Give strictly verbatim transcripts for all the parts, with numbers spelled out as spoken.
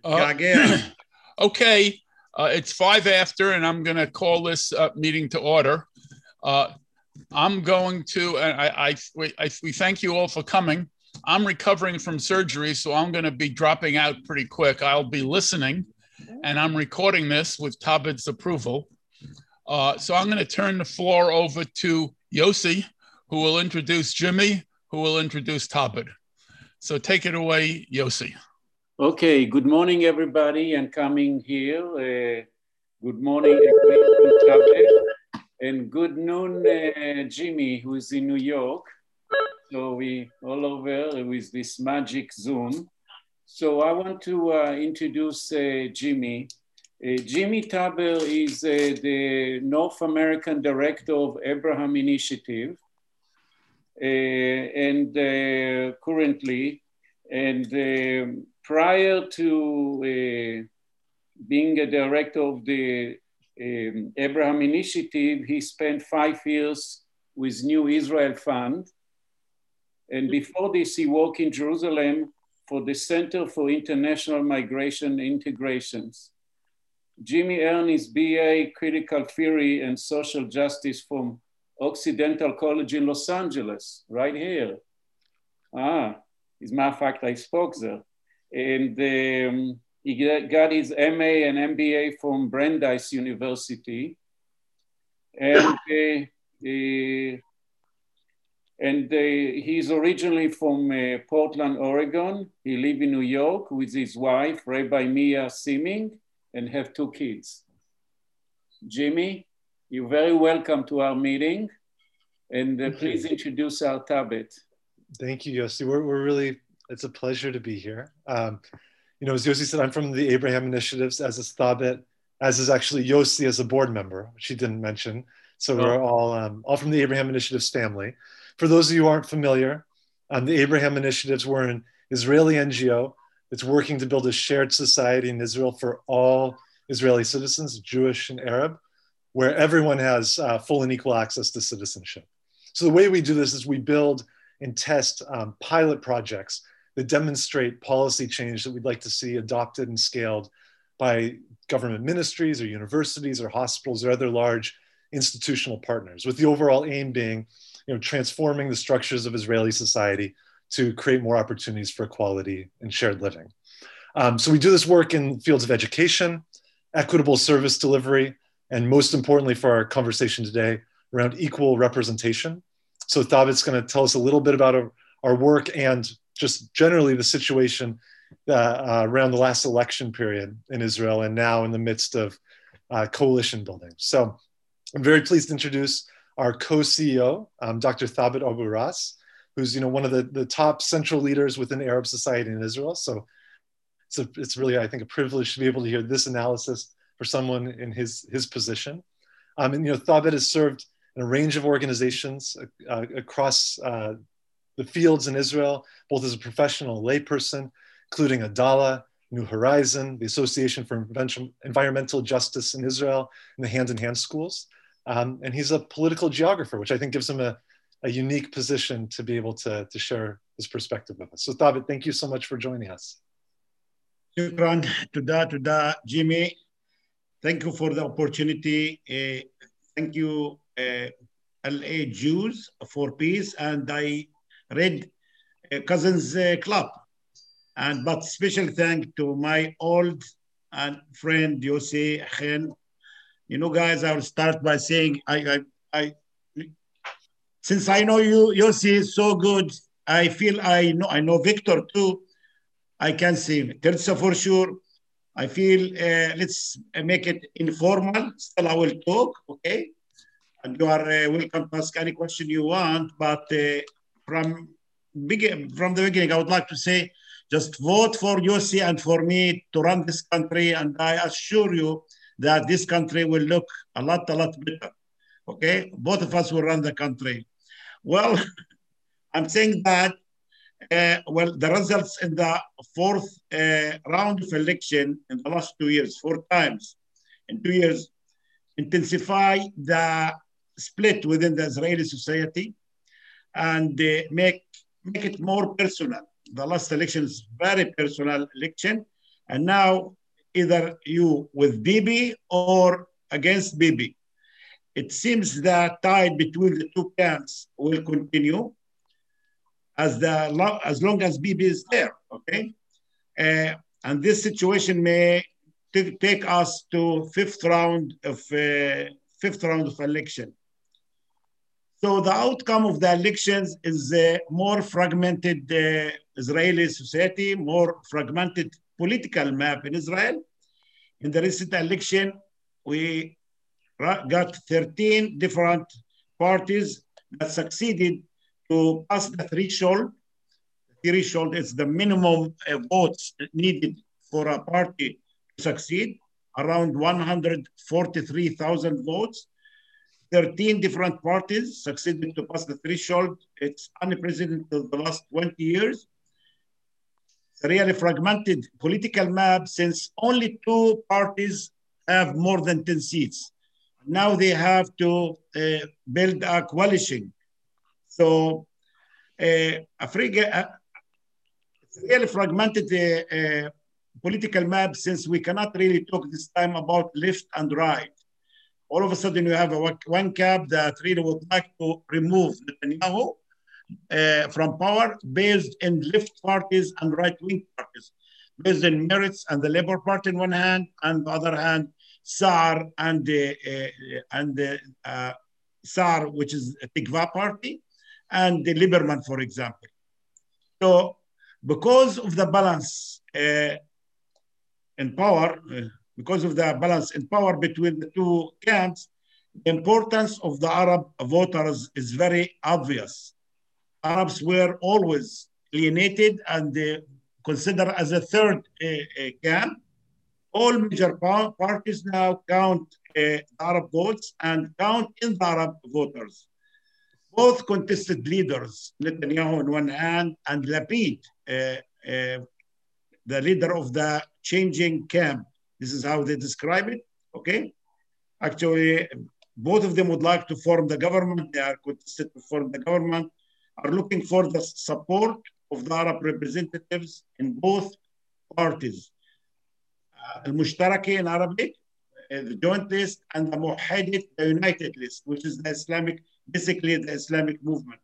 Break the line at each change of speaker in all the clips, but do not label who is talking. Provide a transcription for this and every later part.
Uh, okay, uh, it's five after, and I'm going to call this uh, meeting to order. Uh, I'm going to, and I, I, we, I, we thank you all for coming. I'm recovering from surgery, so I'm going to be dropping out pretty quick. I'll be listening, and I'm recording this with Tabit's approval. Uh, so I'm going to turn the floor over to Yossi, who will introduce Jimmy, who will introduce Tabit. So take it away, Yossi.
Okay, good morning, everybody, and coming here. Uh, good morning, Tabit, and good noon, uh, Jimmy, who is in New York. So we all over with this magic Zoom. So I want to uh, introduce uh, Jimmy. Uh, Jimmy Taber is uh, the North American Director of Abraham Initiative, uh, and uh, currently, and uh, prior to uh, being a director of the um, Abraham Initiative, he spent five years with New Israel Fund. And before this, he worked in Jerusalem for the Center for International Migration Integrations. Jimmy earned his B A Critical Theory and Social Justice from Occidental College in Los Angeles, right here. Ah, as a matter of fact, I spoke there. And um, he got his M A and M B A from Brandeis University. And, uh, uh, and uh, he's originally from uh, Portland, Oregon. He lives in New York with his wife, Rabbi Mia Siming, and have two kids. Jimmy, you're very welcome to our meeting. And uh, please introduce our Tabit.
Thank you, Yossi. We're, we're really, it's a pleasure to be here. Um, you know, as Yossi said, I'm from the Abraham Initiatives, as is Tabit, as is actually Yossi as a board member, which he didn't mention. So we're
oh.
all, um, all from the Abraham Initiatives family. For those of you who aren't familiar, um, the Abraham Initiatives were an Israeli N G O that's working to build a shared society in Israel for all Israeli citizens, Jewish and Arab, where everyone has uh, full and equal access to citizenship. So the way we do this is we build and test um, pilot projects that demonstrate policy change that we'd like to see adopted and scaled by government ministries or universities or hospitals or other large institutional partners, with the overall aim being, you know, transforming the structures of Israeli society to create more opportunities for equality and shared living. Um, so we do this work in fields of education, equitable service delivery, and most importantly for our conversation today, around equal representation. So Tabit's going to tell us a little bit about our, our work and just generally the situation uh, uh, around the last election period in Israel and now in the midst of uh, coalition building. So I'm very pleased to introduce our co-C E O, um, Doctor Tabit Abu Ras, who's, you know, one of the, the top central leaders within Arab society in Israel. So it's, a, it's really, I think, a privilege to be able to hear this analysis for someone in his, his position. Um, and, you know, Tabit has served in a range of organizations uh, across uh, the fields in Israel, both as a professional layperson, including Adalah, New Horizon, the Association for Environmental Justice in Israel, and the Hand in Hand schools. Um, and he's a political geographer, which I think gives him a, a unique position to be able to, to share his perspective with us. So Tabit, thank you so much for joining us.
Shukran, Tuda, Tuda, Jimmy. Thank you for the opportunity. Uh, thank you, uh, L A Jews for Peace. And I read uh, Cousins uh, Club. And but special thank to my old and friend Yossi Chen. You know, guys, I will start by saying, I, I, I, since I know you, Yossi is so good, I feel I know, I know Victor too. I can see him. Terza for sure. I feel, uh, let's make it informal. Still, I will talk, okay? And you are uh, welcome to ask any question you want. But uh, from, begin, from the beginning, I would like to say, just vote for Yossi and for me to run this country. And I assure you, that this country will look a lot, a lot better, okay? Both of us will run the country. Well, I'm saying that, uh, well, the results in the fourth uh, round of election in the last two years, four times in two years, intensify the split within the Israeli society and uh, make, make it more personal. The last election is very personal election And now either you with Bibi or against Bibi. It seems that tide between the two camps will continue as, the, as long as Bibi is there, okay? Uh, and this situation may take us to fifth round of uh, fifth round of election. So the outcome of the elections is a more fragmented uh, Israeli society, more fragmented political map in Israel. In the recent election, we got thirteen different parties that succeeded to pass the threshold. The threshold is the minimum uh, votes needed for a party to succeed, around one hundred forty-three thousand votes. thirteen different parties succeeded to pass the threshold. It's unprecedented in the last twenty years. It's a really fragmented political map since only two parties have more than ten seats. Now they have to uh, build a coalition. So uh, Africa, uh, it's a really fragmented uh, uh, political map since we cannot really talk this time about left and right. All of a sudden, you have a one camp that really would like to remove Netanyahu uh, from power based in left parties and right-wing parties, based in Meretz and the Labour Party on one hand, and on the other hand, Sa'ar and the uh, and the uh, Sa'ar, which is a Tikva party, and the Lieberman, for example. So, because of the balance uh, in power. Uh, Because of the balance in power between the two camps, the importance of the Arab voters is very obvious. Arabs were always alienated and considered as a third uh, uh, camp. All major parties now count uh, Arab votes and count in the Arab voters. Both contested leaders, Netanyahu on one hand and Lapid, uh, uh, the leader of the changing camp. This is how they describe it, okay? Actually, both of them would like to form the government. They are contested to form the government, are looking for the support of the Arab representatives in both parties. Uh, Al-Mushtaraki in Arabic, uh, the joint list, and the Muhadid, the united list, which is the Islamic, basically the Islamic movement.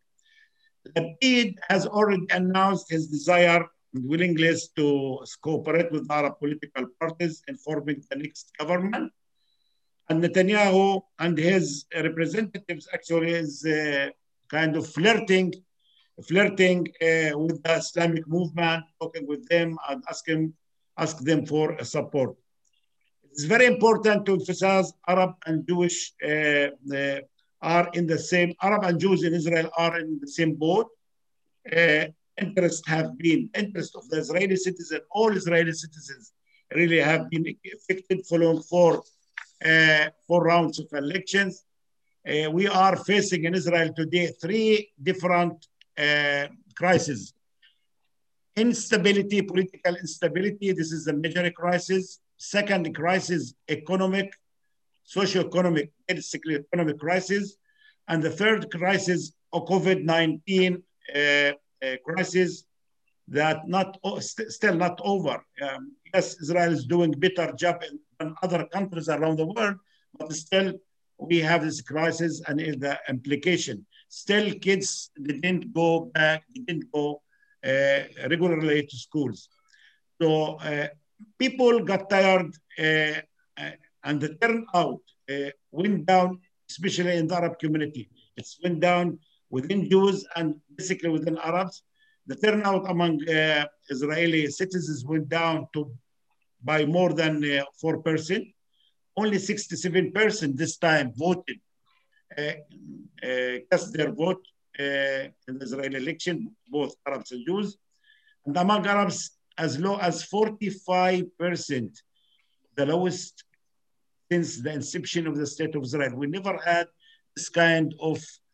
Lapid has already announced his desire and willingness to cooperate with Arab political parties in forming the next government. And Netanyahu and his representatives actually is uh, kind of flirting, flirting uh, with the Islamic movement, talking with them and asking, ask them for support. It's very important to emphasize Arab and Jewish uh, uh, are in the same, Arab and Jews in Israel are in the same boat. Uh, Interests have been, interest of the Israeli citizen, all Israeli citizens really have been affected following four, uh, four rounds of elections. Uh, we are facing in Israel today three different uh, crises. Instability, political instability, this is a major crisis. Second crisis, economic, socio-economic, basically economic crisis. And the third crisis, of COVID nineteen uh, Uh, crisis that not st still not over. Um, yes, Israel is doing better job in, in other countries around the world, but still we have this crisis and the implication. Still, kids didn't go back, didn't go uh, regularly to schools. So uh, people got tired, uh, uh, and the turnout uh, went down, especially in the Arab community. It's went down within Jews and basically within Arabs. The turnout among uh, Israeli citizens went down to by more than uh, four percent. Only sixty-seven percent this time voted, uh, uh, cast their vote uh, in the Israeli election, both Arabs and Jews. And among Arabs, as low as forty-five percent, the lowest since the inception of the state of Israel. We never had this kind of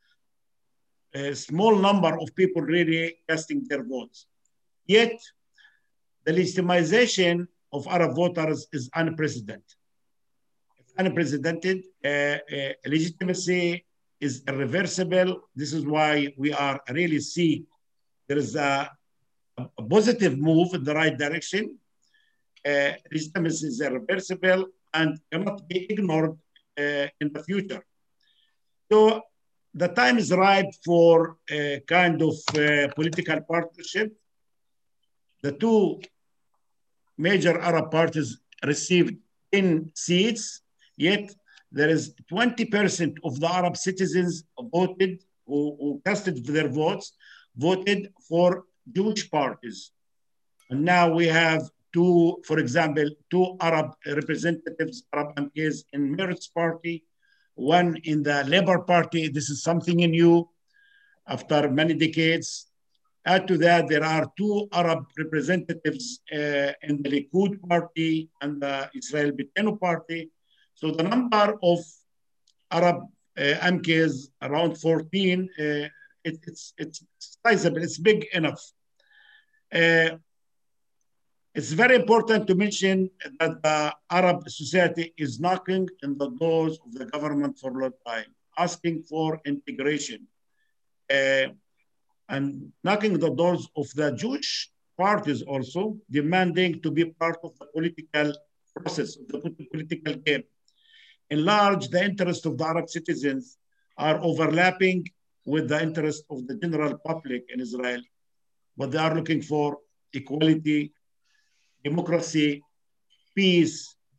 a small number of people really casting their votes. Yet, the legitimization of Arab voters is unprecedented. It's unprecedented. Uh, uh, legitimacy is irreversible. This is why we are really see there is a, a positive move in the right direction. uh, legitimacy is irreversible and cannot be ignored uh, in the future. So the time is ripe for a kind of uh, political partnership. The two major Arab parties received ten seats, yet there is twenty percent of the Arab citizens voted, who, who casted their votes, voted for Jewish parties. And now we have two, for example, two Arab representatives, Arab M Ks in Meretz party, one in the Labour Party. This is something new after many decades. Add to that, there are two Arab representatives uh, in the Likud party and the Israel Beitenu party. So the number of Arab uh, M Ks, around fourteen, uh, it, it's, it's sizable, it's big enough. Uh, it's very important to mention that the Arab society is knocking on the doors of the government for a long time, asking for integration. Uh, and knocking the doors of the Jewish parties also, demanding to be part of the political process, of the political game. In large, the interests of the Arab citizens are overlapping with the interest of the general public in Israel, but they are looking for equality, democracy, peace,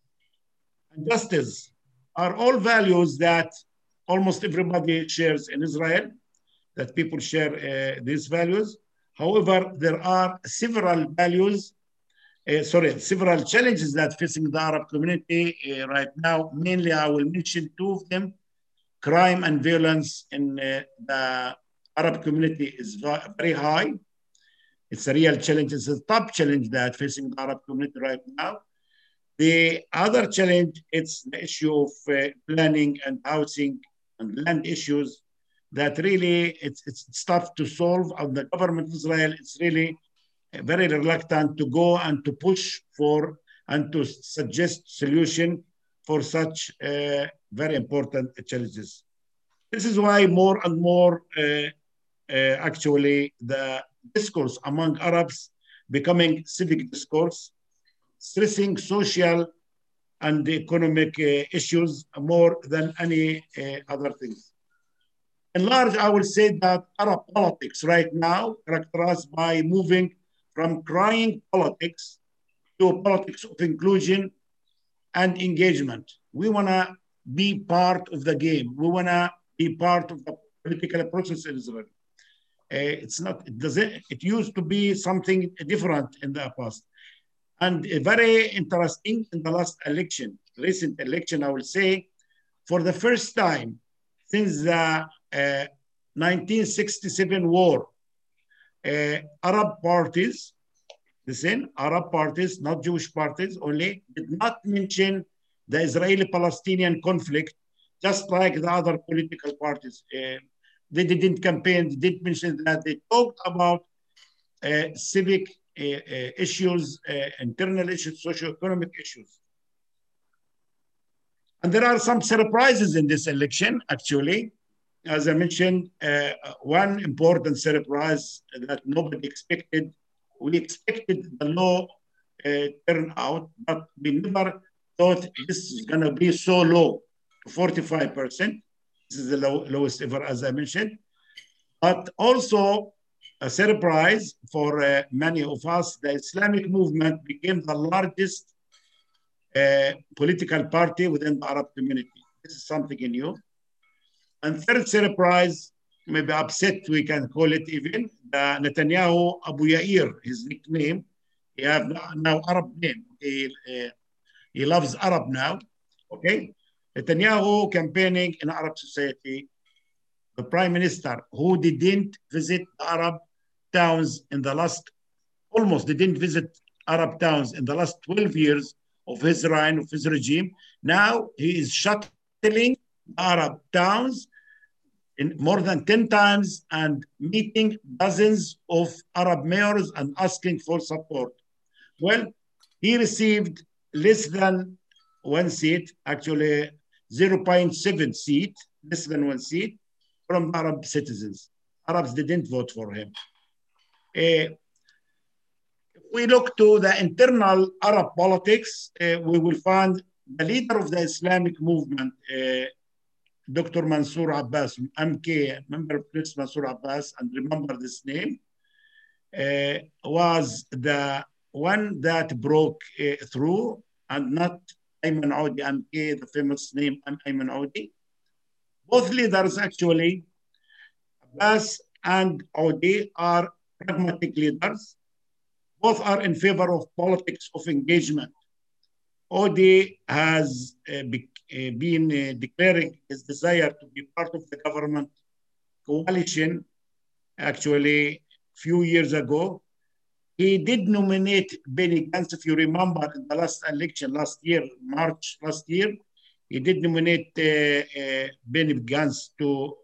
and justice are all values that almost everybody shares in Israel, that people share uh, these values. However, there are several values, uh, sorry, several challenges that facing the Arab community uh, right now. Mainly, I will mention two of them. Crime and violence in uh, the Arab community is very high. It's a real challenge. It's a top challenge that facing the Arab community right now. The other challenge, it's the issue of uh, planning and housing and land issues that really it's, it's tough to solve. And the government of Israel is really very reluctant to go and to push for and to suggest solution for such uh, very important challenges. This is why more and more uh, uh, actually the discourse among Arabs becoming civic discourse, stressing social and economic uh, issues more than any uh, other things. In large, I will say that Arab politics right now characterized by moving from crying politics to politics of inclusion and engagement. We want to be part of the game. We want to be part of the political process in Israel. Uh, it's not, it doesn't, it used to be something different in the past. And uh, very interesting in the last election, recent election, I will say, for the first time since the uh, nineteen sixty-seven war, uh, Arab parties, listen, Arab parties, not Jewish parties only, did not mention the Israeli-Palestinian conflict, just like the other political parties. Uh, they didn't campaign, they didn't mention that. They talked about uh, civic uh, uh, issues, uh, internal issues, socio-economic issues. And there are some surprises in this election, actually. As I mentioned, uh, one important surprise that nobody expected, we expected the low uh, turnout, but we never thought this is going to be so low, forty-five percent. This is the low, lowest ever, as I mentioned. But also a surprise for uh, many of us, the Islamic movement became the largest uh, political party within the Arab community. This is something new. And third surprise, maybe upset, we can call it even, the Netanyahu Abu Yair, his nickname. He have now Arab name. He, uh, he loves Arab now, okay? Netanyahu campaigning in Arab society, the prime minister who didn't visit Arab towns in the last, almost didn't visit Arab towns in the last twelve years of his reign, of his regime. Now he is shuttling Arab towns in more than ten times and meeting dozens of Arab mayors and asking for support. Well, he received less than one seat, actually zero point seven seat, less than one seat from Arab citizens. Arabs didn't vote for him. Uh, we look to the internal Arab politics, uh, we will find the leader of the Islamic movement, uh, Doctor Mansour Abbas, M K, member of Prince Mansour Abbas, and remember this name, uh, was the one that broke uh, through, and not Ayman Audi, M K, the famous name Ayman Audi. Both leaders actually, Abbas and Audi, are pragmatic leaders. Both are in favor of politics of engagement. Audi has uh, be, uh, been uh, declaring his desire to be part of the government coalition. Actually, a few years ago, he did nominate Benny Gantz. If you remember, in the last election last year, March last year, he did nominate uh, uh, Benny Gantz to,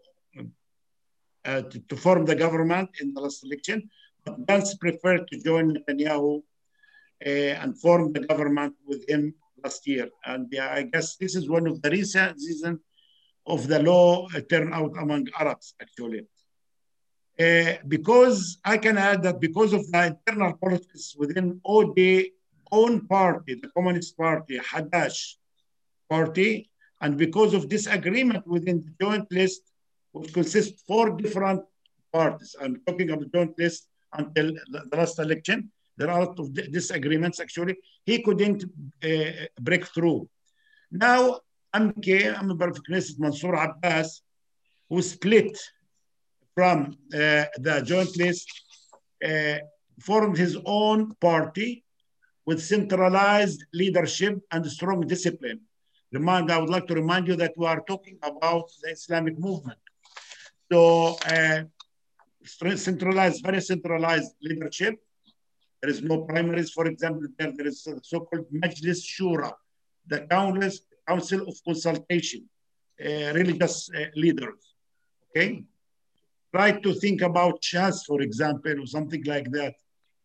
uh, to to form the government in the last election. But Gantz preferred to join Netanyahu uh, and form the government with him last year. And uh, I guess this is one of the recent reasons of the low uh, turnout among Arabs, actually. Uh, because I can add that because of the internal politics within Audi's own party, the Communist Party, Hadash Party, and because of disagreement within the joint list, which consists of four different parties. I'm talking about the joint list until the, the last election. There are a lot of disagreements, actually. He couldn't uh, break through. Now, M K, member of Knesset, Mansour Abbas, who split from uh, the joint list, uh, formed his own party with centralized leadership and strong discipline. Remind, I would like to remind you that we are talking about the Islamic movement. So, uh, centralized, very centralized leadership. There is no primaries, for example. There, there is a so-called Majlis Shura, the Council of Consultation, uh, religious uh, leaders. Okay, try to think about Shas, for example, or something like that.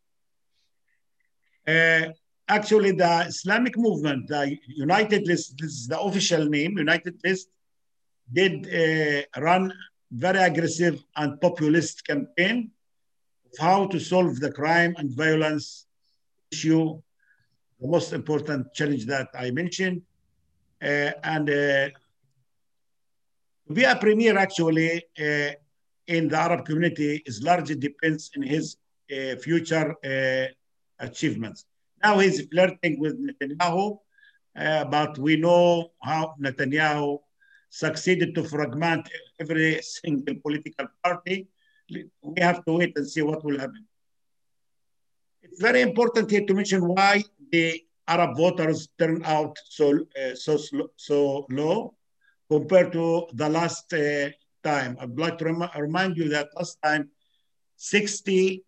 Uh, actually, the Islamic movement, the United List, this is the official name, United List, did uh, run very aggressive and populist campaign of how to solve the crime and violence issue, the most important challenge that I mentioned. Uh, and uh, to be a premier, actually, uh, in the Arab community is largely depends on his uh, future uh, achievements. Now he's flirting with Netanyahu, uh, but we know how Netanyahu succeeded to fragment every single political party. We have to wait and see what will happen. It's very important here to mention why the Arab voters turn out so, uh, so, so low compared to the last uh, time. I'd like to rem remind you that last time, sixty-five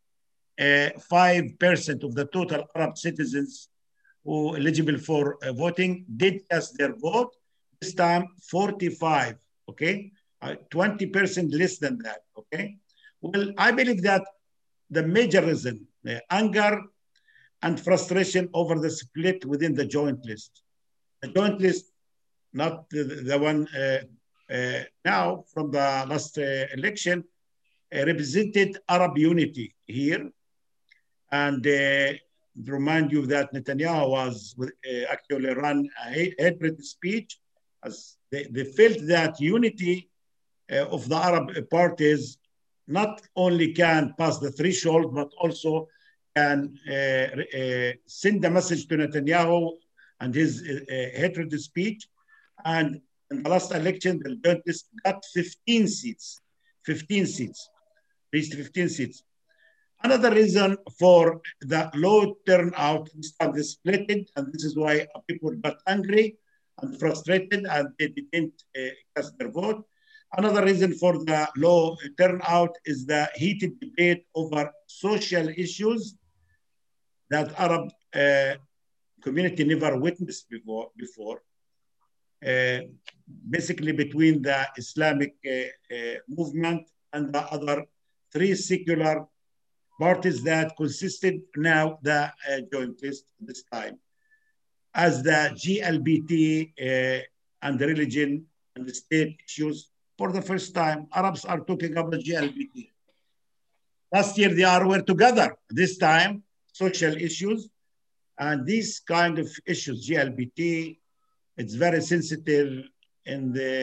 percent of the total Arab citizens who eligible for uh, voting did cast their vote. This time, forty-five, okay? Uh, twenty percent less than that, okay? Well, I believe that the major reason, uh, anger and frustration over the split within the joint list. The joint list, not the, the one uh, uh, now from the last uh, election, uh, represented Arab unity here. And uh, remind you that Netanyahu was uh, actually run a hatred speech, as they, they felt that unity uh, of the Arab parties not only can pass the threshold, but also can uh, uh, send a message to Netanyahu and his uh, uh, hatred speech. And in the last election, the joint list got fifteen seats, fifteen seats, reached fifteen seats. Another reason for the low turnout, this time they split it, and this is why people got angry and frustrated and they didn't uh, cast their vote. Another reason for the low turnout is the heated debate over social issues that Arab uh, community never witnessed before. before. Uh, basically between the Islamic uh, uh, movement and the other three secular parties that consisted now the uh, joint list this time. As the G L B T uh, and the religion and the state issues, for the first time, Arabs are talking about G L B T. Last year, they are were together. This time, social issues. And these kind of issues, G L B T, it's very sensitive in the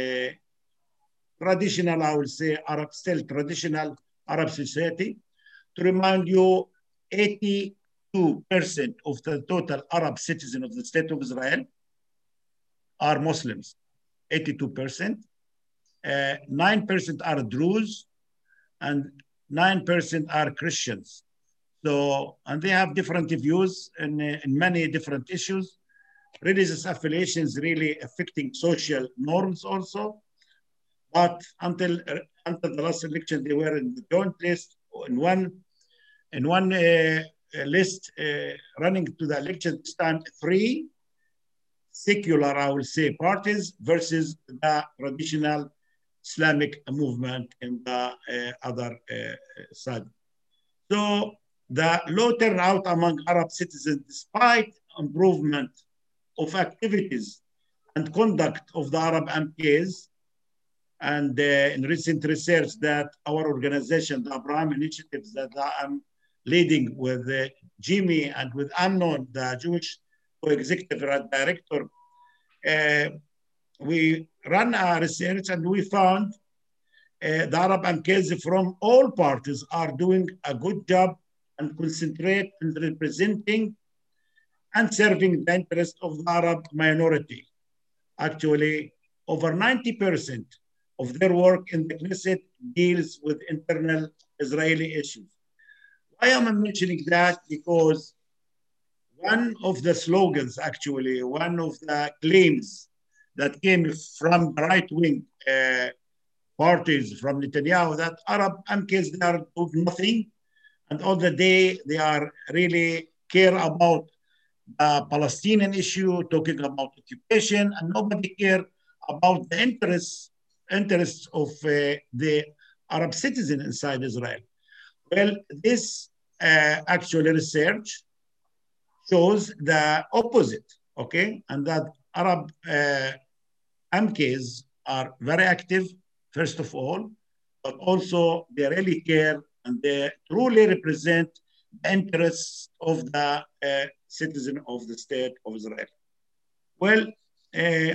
traditional, I would say, Arab, still traditional Arab society. To remind you, eighty-two percent of the total Arab citizens of the State of Israel are Muslims, eighty-two percent. Uh, nine percent are Druze, and nine percent are Christians. So, and they have different views in, in many different issues. Religious affiliations really affecting social norms also. But until, uh, until the last election, they were in the joint list, in one, in one uh, list uh, running to the election this time, three secular, I will say, parties versus the traditional Islamic movement in the uh, other uh, side. So the low turnout among Arab citizens, despite improvement of activities and conduct of the Arab M Ks, and uh, in recent research that our organization, the Abraham Initiatives that I'm leading with uh, Jimmy and with Amnon, the Jewish co-executive director, uh, we ran our research and we found uh, the Arab M Ks from all parties are doing a good job and concentrate in representing and serving the interest of the Arab minority. Actually, over ninety percent of their work in the Knesset deals with internal Israeli issues. Why am I mentioning that? Because one of the slogans, actually, one of the claims that came from right-wing uh, parties, from Netanyahu, that Arab M Ks, they are doing nothing, and all the day they are really care about the Palestinian issue, talking about occupation, and nobody care about the interests, interests of uh, the Arab citizen inside Israel. Well, this uh, actually research shows the opposite, okay? And that Arab uh, M Ks are very active, first of all, but also they really care and they truly represent the interests of the uh, citizen of the State of Israel. Well, uh,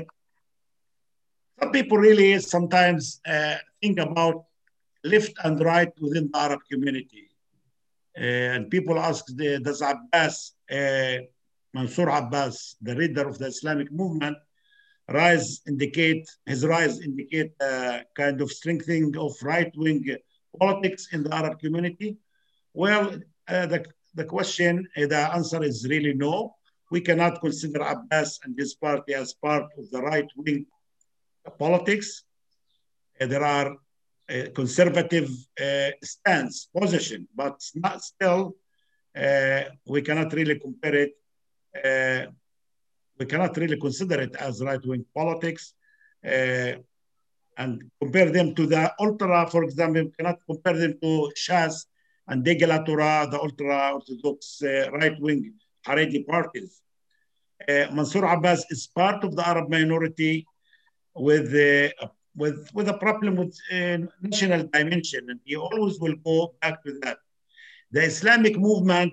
some people really sometimes uh, think about left and right within the Arab community. Uh, and people ask, the, does Abbas, uh, Mansour Abbas, the leader of the Islamic movement, rise indicate, his rise indicate uh, kind of strengthening of right-wing politics in the Arab community? Well, uh, the, the question, uh, the answer is really no. We cannot consider Abbas and his party as part of the right-wing politics. Uh, there are uh, conservative uh, stance, position, but not still, uh, we cannot really compare it uh, we cannot really consider it as right-wing politics uh, and compare them to the ultra, for example, we cannot compare them to Shas and Degel Torah, the ultra-Orthodox uh, right-wing Haredi parties. Uh, Mansour Abbas is part of the Arab minority with, uh, with, with a problem with uh, national dimension, and he always will go back to that. The Islamic movement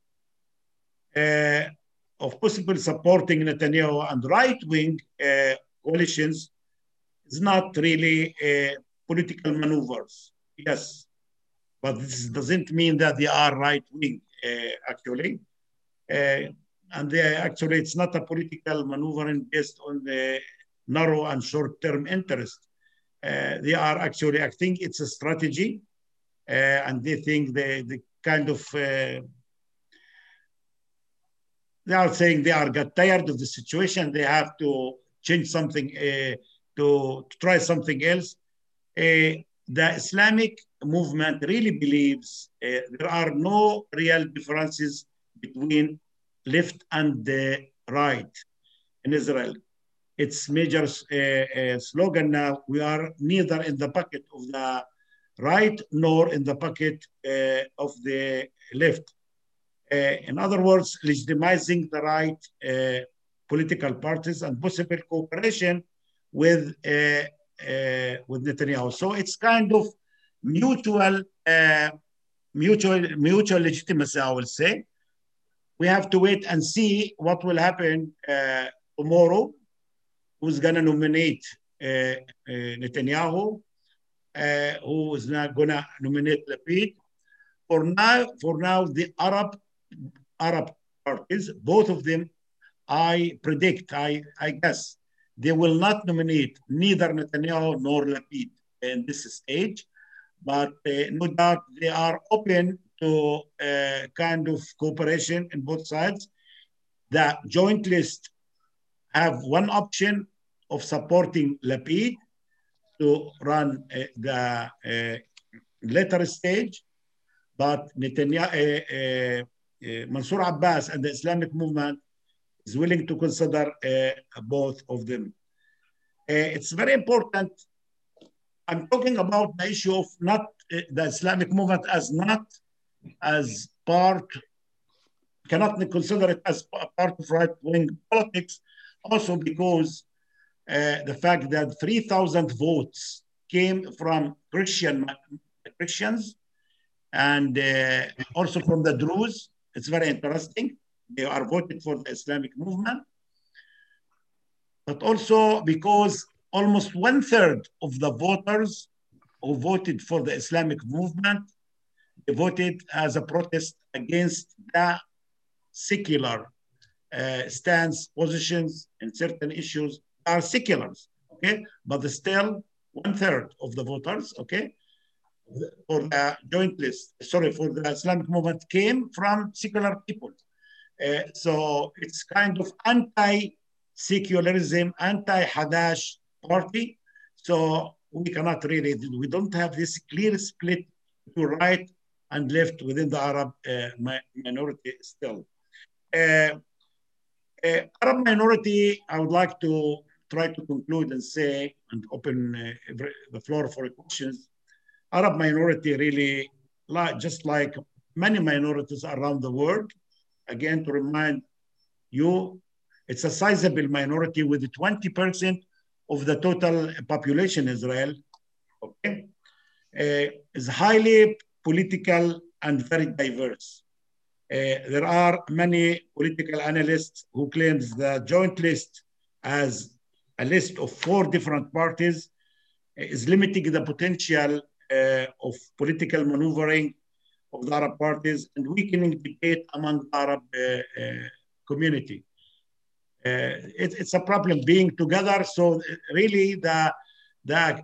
uh, of possibly supporting Netanyahu and right-wing uh, coalitions is not really uh, political maneuvers. Yes, but this doesn't mean that they are right-wing, uh, actually. Uh, and they actually, it's not a political maneuvering based on the narrow and short-term interest. Uh, they are actually, I think it's a strategy, uh, and they think they, the kind of uh, they are saying they are got tired of the situation. They have to change something, uh, to, to try something else. Uh, the Islamic movement really believes uh, there are no real differences between left and the right in Israel. Its major uh, uh, slogan now, we are neither in the bucket of the right nor in the bucket uh, of the left. Uh, in other words, legitimizing the right uh, political parties and possible cooperation with, uh, uh, with Netanyahu. So it's kind of mutual, uh, mutual, mutual legitimacy, I will say. we have to wait and see what will happen uh, tomorrow. Who's going to nominate uh, uh, Netanyahu? Uh, who is not going to nominate Lapid? For now, for now, the Arab Arab parties, both of them, I predict, I, I guess, they will not nominate neither Netanyahu nor Lapid in this stage, but uh, no doubt they are open to uh, kind of cooperation in both sides. The joint list have one option of supporting Lapid to run uh, the uh, later stage, but Netanyahu, uh, uh, uh, Mansour Abbas and the Islamic movement is willing to consider uh, both of them. Uh, it's very important. I'm talking about the issue of not uh, the Islamic movement as not as part, cannot consider it as part of right-wing politics, also because uh, the fact that three thousand votes came from Christian Christians and uh, also from the Druze. It's very interesting. They are voted for the Islamic movement, but also because almost one third of the voters who voted for the Islamic movement, they voted as a protest against the secular uh, stance, positions, and certain issues are seculars, okay? But still one third of the voters, okay, for the joint list, sorry, for the Islamic movement came from secular people. Uh, so it's kind of anti-secularism, anti-Hadash party. So we cannot really, we don't have this clear split to right and left within the Arab uh, minority still. Uh, uh, Arab minority, I would like to try to conclude and say, and open uh, the floor for questions. Arab minority really, like, just like many minorities around the world, again, to remind you, it's a sizable minority with twenty percent of the total population in Israel, okay? Uh, is highly political and very diverse. Uh, there are many political analysts who claims the joint list as a list of four different parties is limiting the potential uh, of political maneuvering of the Arab parties and weakening debate among the Arab uh, uh, community. Uh, it, it's a problem being together. So really, the the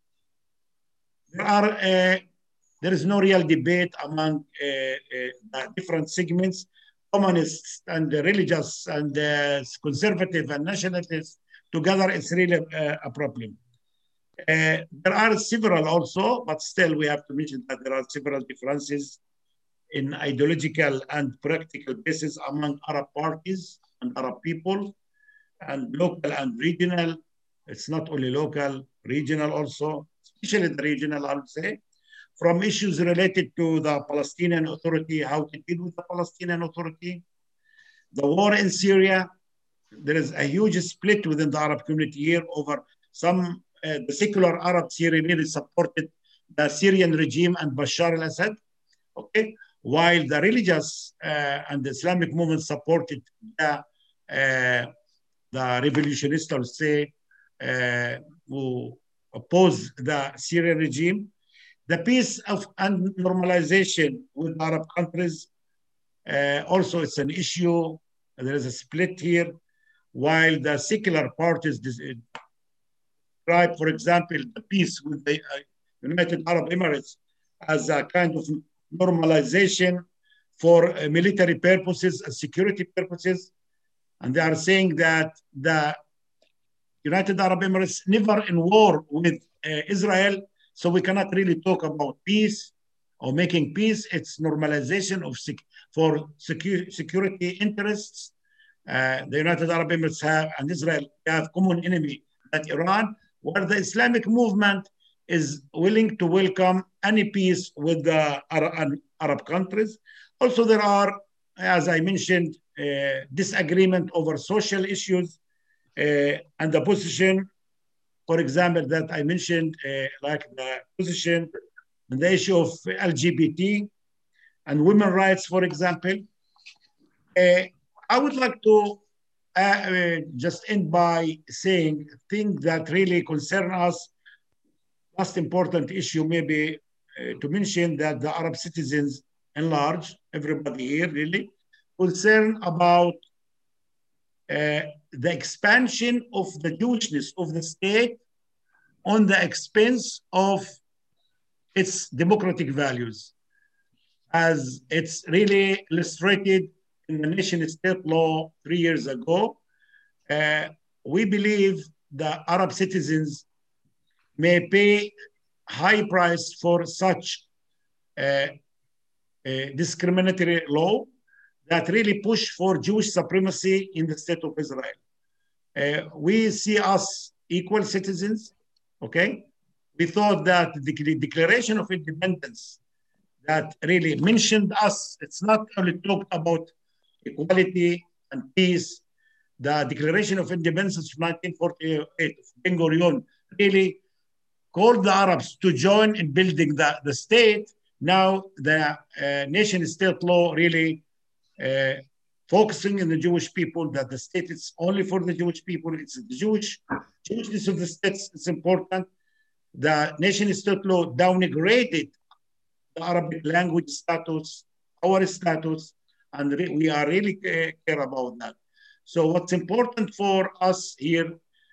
there are uh, there is no real debate among uh, uh, the different segments, communists and the religious and uh, conservative and nationalists together. It's really uh, a problem. Uh, there are several also, but still we have to mention that there are several differences in ideological and practical basis among Arab parties and Arab people, and local and regional. It's not only local, regional also, especially the regional, I would say, from issues related to the Palestinian Authority, how to deal with the Palestinian Authority, the war in Syria. There is a huge split within the Arab community here over some, uh, the secular Arabs here really supported the Syrian regime and Bashar al-Assad, okay? While the religious uh, and the Islamic movement supported the, uh, the revolutionists, I would say, uh, who oppose the Syrian regime. The peace of and normalization with Arab countries, uh, also it's an issue. There is a split here, while the secular parties describe, for example, the peace with the uh, United Arab Emirates as a kind of normalization for uh, military purposes and security purposes. And they are saying that the United Arab Emirates never in war with uh, Israel, so we cannot really talk about peace or making peace. It's normalization of sec for secu security interests. Uh, the United Arab Emirates have and Israel have common enemy, that Iran, where the Islamic movement is willing to welcome any peace with the Arab, Arab countries. Also, there are, as I mentioned, uh, disagreement over social issues uh, and the position, for example, that I mentioned, uh, like the position and the issue of L G B T and women's rights, for example. Uh, I would like to uh, uh, just end by saying things that really concern us. Last important issue maybe uh, to mention that the Arab citizens in large, everybody here really, concerned about uh, the expansion of the Jewishness of the state on the expense of its democratic values, as it's really illustrated in the nation-state law three years ago. Uh, we believe the Arab citizens may pay high price for such uh, uh, discriminatory law that really push for Jewish supremacy in the state of Israel. Uh, we see us equal citizens, okay? We thought that the Declaration of Independence that really mentioned us, it's not only talked about equality and peace. The Declaration of Independence of nineteen forty-eight, Ben Gurion, really called the Arabs to join in building the, the state. Now the uh, nation-state law really uh, focusing on the Jewish people, that the state is only for the Jewish people. It's the Jewish, Jewishness of the states is important. The nation-state law downgraded the Arabic language status, our status, and we are really care about that. So what's important for us here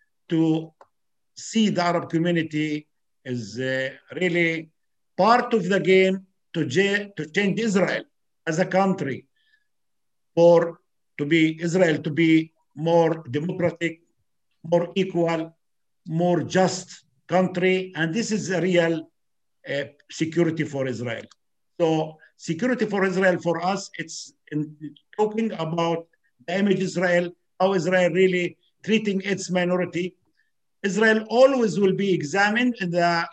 to see the Arab community is uh, really part of the game to, to change Israel as a country, for to be Israel to be more democratic, more equal, more just country, and this is a real uh, security for Israel. So security for Israel for us, it's in talking about the image Israel, how Israel really treating its minority. Israel always will be examined in the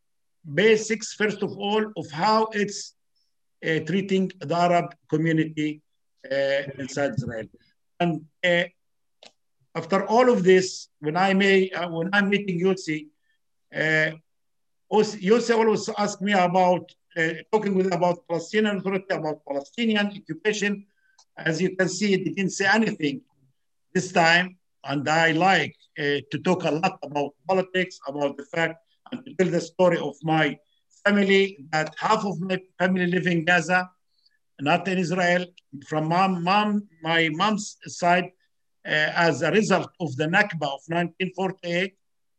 basics, first of all, of how it's uh, treating the Arab community uh, inside Israel. And uh, after all of this, when I may, uh, when I'm meeting Yossi, uh, Yossi always ask me about uh, talking with about Palestinian Authority, about Palestinian occupation. As you can see, they didn't say anything this time, and I like uh, to talk a lot about politics, about the fact, and to tell the story of my family, that half of my family live in Gaza, not in Israel. From mom, mom, my mom's side, uh, as a result of the Nakba of nineteen forty-eight,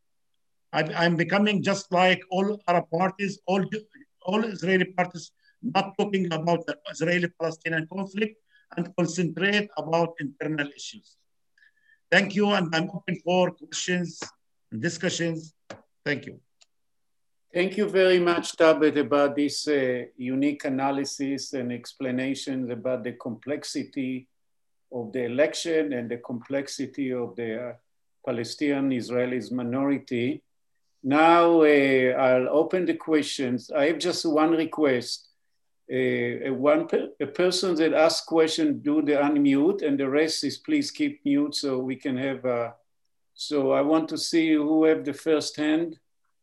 I, I'm becoming just like all Arab parties, all, all Israeli parties, not talking about the Israeli-Palestinian conflict and concentrate about internal issues. Thank you, and I'm open for questions and discussions. Thank you.
Thank you very much, Tabet, about this uh, unique analysis and explanations about the complexity of the election and the complexity of the uh, Palestinian Israelis minority. Now uh, I'll open the questions. I have just one request. Uh, a, one per, a person that asks question, do the unmute, and the rest is please keep mute so we can have, uh, so I want to see who have the first hand.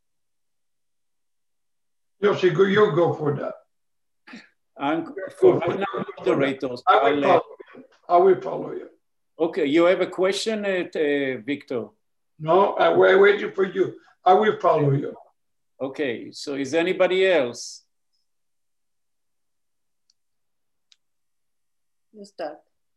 Yossi, go, you go for that.
I'm for right now, moderators.
I will follow you. I will follow you.
Okay, you have a question, uh, uh, Victor?
No, I'm waiting for you. I will follow you.
Okay, so is anybody else?
You start.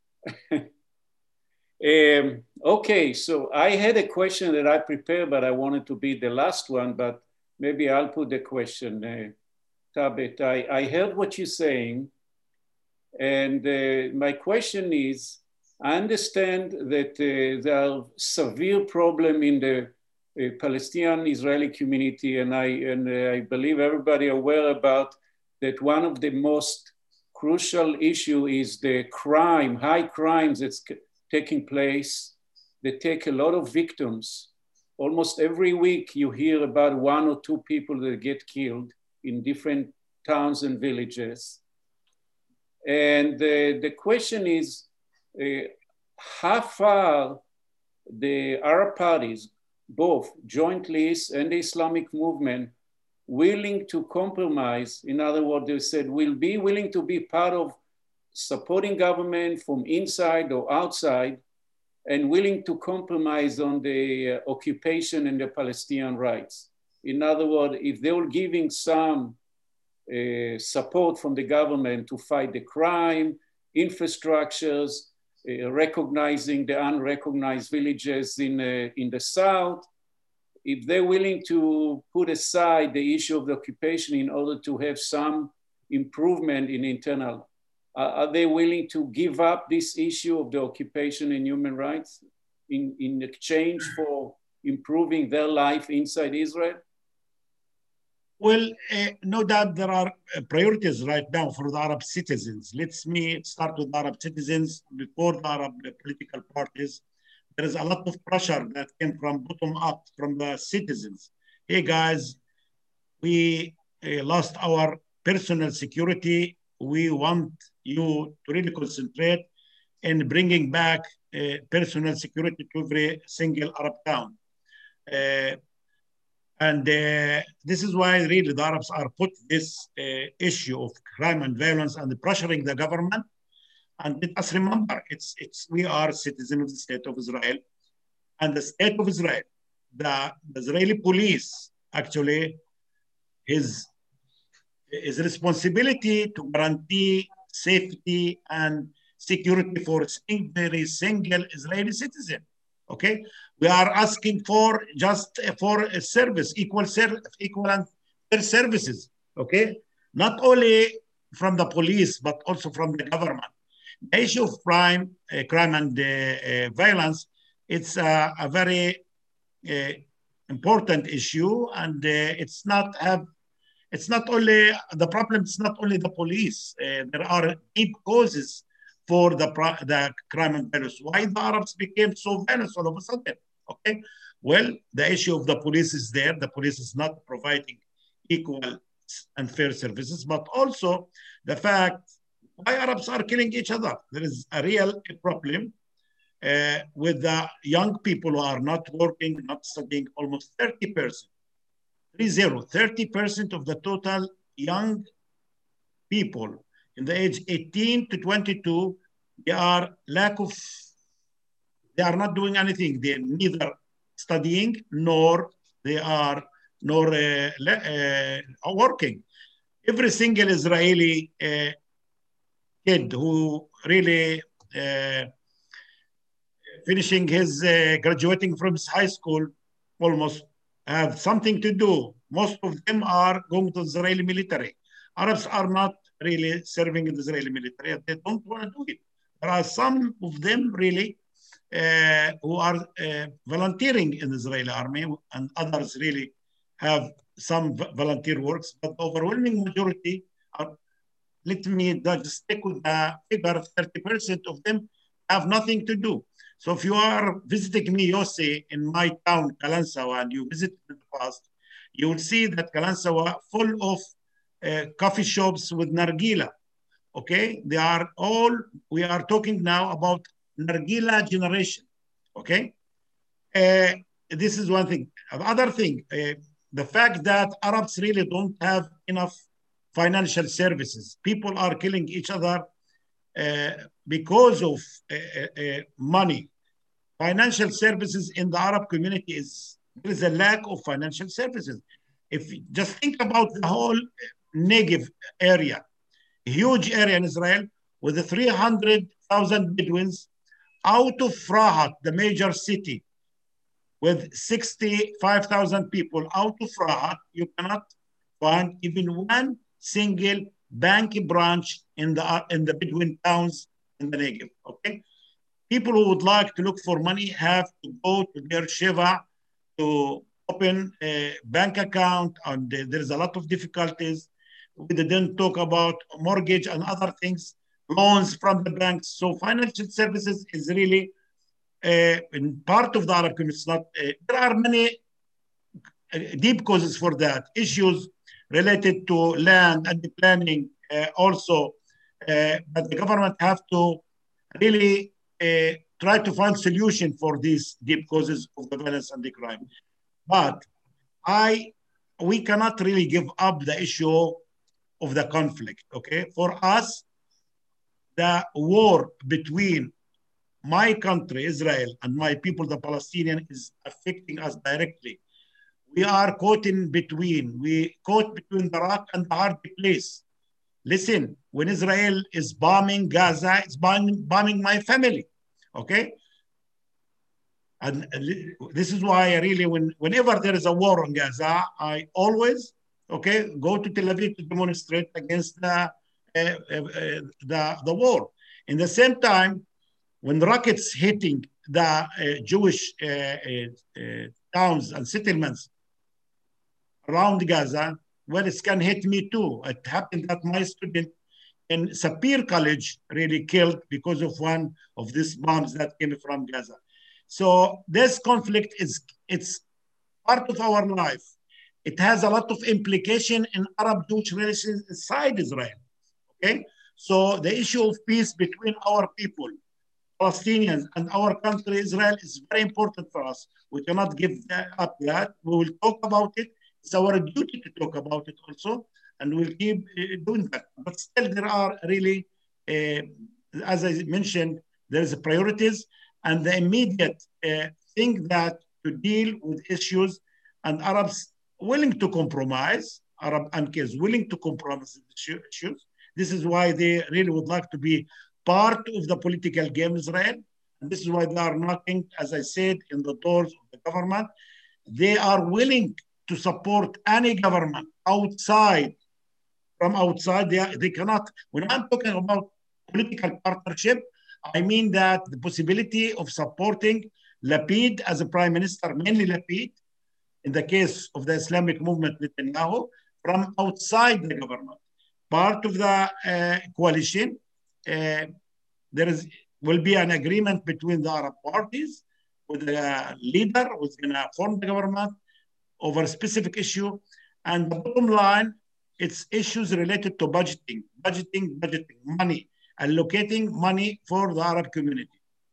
um, okay, so I had a question that I prepared, but I wanted to be the last one, but maybe I'll put the question. Uh, Tabet, I, I heard what you're saying, and uh, my question is, I understand that uh, there are severe problems in the uh, Palestinian-Israeli community, and I, and uh, I believe everybody aware about that one of the most crucial issue is the crime, high crimes that's taking place. They take a lot of victims. Almost every week you hear about one or two people that get killed in different towns and villages. And uh, the question is, uh, how far the Arab parties, both Joint List and the Islamic movement, willing to compromise? In other words, they said, we'll be willing to be part of supporting government from inside or outside and willing to compromise on the uh, occupation and the Palestinian rights. In other words, if they were giving some uh, support from the government to fight the crime, infrastructures, uh, recognizing the unrecognized villages in, uh, in the south, if they're willing to put aside the issue of the occupation in order to have some improvement in internal, uh, are they willing to give up this issue of the occupation and human rights in, in exchange for improving their life inside Israel?
Well, uh, no doubt there are uh, priorities right now for the Arab citizens. Let me start with the Arab citizens before the Arab political parties. There is a lot of pressure that came from bottom up from the citizens. Hey guys, we uh, lost our personal security. We want you to really concentrate in bringing back uh, personal security to every single Arab town. Uh, and uh, this is why really the Arabs are put this uh, issue of crime and violence and pressuring the government. And let us remember, it's, it's, we are citizens of the state of Israel. And the state of Israel, the, the Israeli police, actually, his, his responsibility to guarantee safety and security for every single Israeli citizen, okay? We are asking for just for a service, equal, ser equal and fair services, okay? Not only from the police, but also from the government. The issue of crime, uh, crime and uh, uh, violence, it's uh, a very uh, important issue, and uh, it's not have, it's not only the problem. It's not only the police. Uh, there are deep causes for the the crime and violence. Why the Arabs became so violent all of a sudden? Okay, well, the issue of the police is there. The police is not providing equal and fair services, but also the fact why Arabs are killing each other. There is a real problem uh, with the young people who are not working, not studying, almost thirty percent. Three zero, thirty percent of the total young people in the age eighteen to twenty-two, they are lack of, they are not doing anything. They're neither studying nor they are nor uh, uh, working. Every single Israeli uh, kid who really uh, finishing his, uh, graduating from his high school, almost have something to do. Most of them are going to the Israeli military. Arabs are not really serving in the Israeli military. They don't want to do it. There are some of them really uh, who are uh, volunteering in the Israeli army, and others really have some volunteer works, but the overwhelming majority are, let me just stick with the figure, thirty percent of them have nothing to do. So if you are visiting me, Yossi, in my town, Kalansawa, and you visit in the past, you will see that Kalansawa full of uh, coffee shops with nargila, okay? They are all, we are talking now about nargila generation, okay? Uh, this is one thing. The other thing, uh, the fact that Arabs really don't have enough financial services. People are killing each other uh, because of uh, uh, money. Financial services in the Arab community is, there is a lack of financial services. If you just think about the whole Negev area, a huge area in Israel with the three hundred thousand Bedouins, out of Rahat, the major city, with sixty-five thousand people, out of Rahat, you cannot find even one single bank branch in the, in the Bedouin towns in the Negev, okay? People who would like to look for money have to go to their Sheva to open a bank account, and there's a lot of difficulties. We didn't talk about mortgage and other things, loans from the banks. So financial services is really uh, in part of the Arab community. It's not, uh, there are many uh, deep causes for that. Issues related to land and the planning uh, also, uh, but the government have to really uh, try to find solution for these deep causes of the violence and the crime. But I, we cannot really give up the issue of the conflict, okay? For us, the war between my country, Israel, and my people, the Palestinian, is affecting us directly. We are caught in between. We caught between the rock and the hard place. Listen, when Israel is bombing Gaza, it's bombing, bombing my family, okay? And this is why I really, when, whenever there is a war on Gaza, I always, okay, go to Tel Aviv to demonstrate against the, uh, uh, uh, the, the war. In the same time, when rockets hitting the uh, Jewish uh, uh, uh, towns and settlements around Gaza, well, it can hit me too. It happened that my student in Sapir College really killed because of one of these bombs that came from Gaza. So this conflict is, it's part of our life. It has a lot of implication in Arab-Jewish relations inside Israel, okay? So the issue of peace between our people, Palestinians, and our country, Israel, is very important for us. We cannot give up that. We will talk about it. It's our duty to talk about it also, and we'll keep doing that. But still, there are really, uh, as I mentioned, there's priorities, and the immediate uh, thing that to deal with issues, and Arabs willing to compromise, Arab Anki willing to compromise issues. This is why they really would like to be part of the political game in Israel. And this is why they are knocking, as I said, in the doors of the government. They are willing to support any government outside, from outside. They, are, they cannot, when I'm talking about political partnership, I mean that the possibility of supporting Lapid as a prime minister, mainly Lapid, in the case of the Islamic movement, Netanyahu, from outside the government. Part of the uh, coalition, uh, there is will be an agreement between the Arab parties with the leader who's going to form the government over a specific issue. And the bottom line, it's issues related to budgeting, budgeting, budgeting, money, allocating money for the Arab community.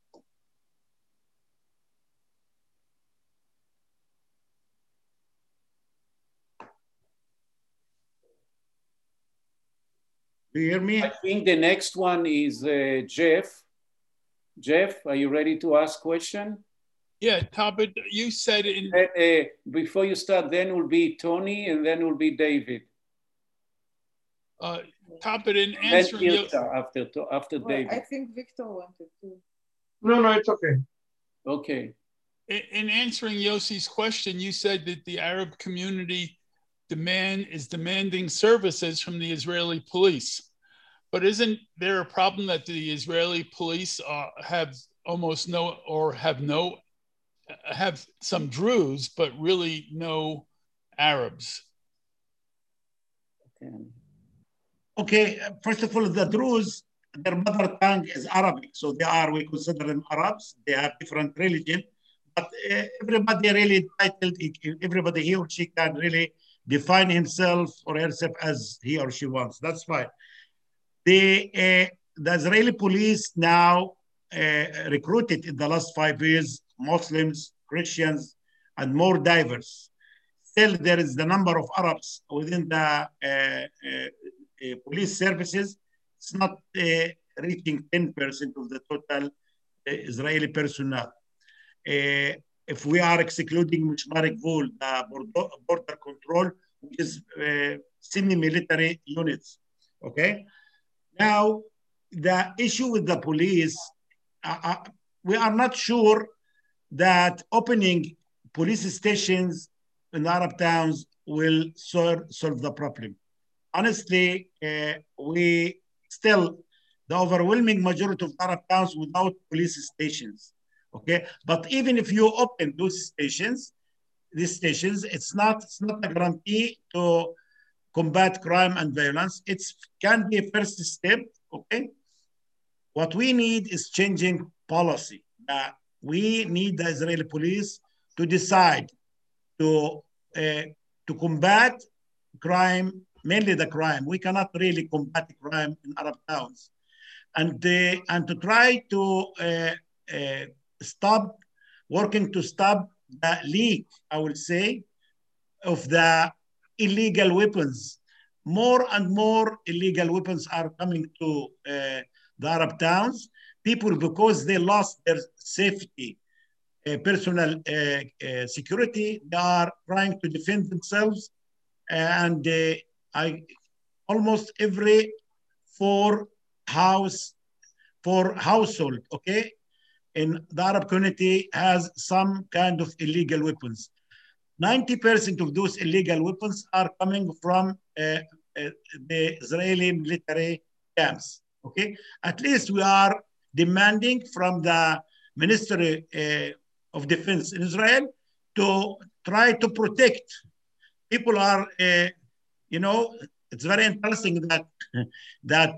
Do you hear me?
I think the next one is uh, Jeff. Jeff, are you ready to ask question?
Yeah, Tabit, you said in...
Uh, uh, before you start, then will be Tony, and then will be David.
Uh, Tabit, in answering...
Then Ilsa after, after
well,
David.
I think Victor wanted to.
No, no, it's okay.
Okay.
In, in answering Yossi's question, you said that the Arab community demand is demanding services from the Israeli police. But isn't there a problem that the Israeli police uh, have almost no, or have no, have some Druze, but really no Arabs?
Okay.
Okay, first of all, the Druze, their mother tongue is Arabic. So they are, we consider them Arabs. They have different religion. But uh, everybody really entitled, everybody he or she can really define himself or herself as he or she wants. That's fine. The, uh, the Israeli police now uh, recruited in the last five years Muslims, Christians, and more diverse. Still, there is the number of Arabs within the uh, uh, uh, police services. It's not uh, reaching ten percent of the total uh, Israeli personnel. Uh, if we are excluding Mishmar Gvul, the border, border control, which is uh, semi-military units, okay? Now, the issue with the police, uh, uh, we are not sure that opening police stations in Arab towns will solve, solve the problem. Honestly, uh, we still, the overwhelming majority of Arab towns without police stations, okay? But even if you open those stations, these stations, it's not, it's not a guarantee to combat crime and violence. It can be a first step, okay? What we need is changing policy. Uh, we need the Israeli police to decide to, uh, to combat crime, mainly the crime. We cannot really combat crime in Arab towns. And, uh, and to try to uh, uh, stop, working to stop the leak, I would say, of the illegal weapons. More and more illegal weapons are coming to uh, the Arab towns. People, because they lost their safety, uh, personal uh, uh, security, they are trying to defend themselves. And uh, I almost every four house, four household, okay, in the Arab community has some kind of illegal weapons. ninety percent of those illegal weapons are coming from uh, uh, the Israeli military camps, okay? At least we are demanding from the Ministry uh, of Defense in Israel to try to protect. People are, uh, you know, it's very interesting that, that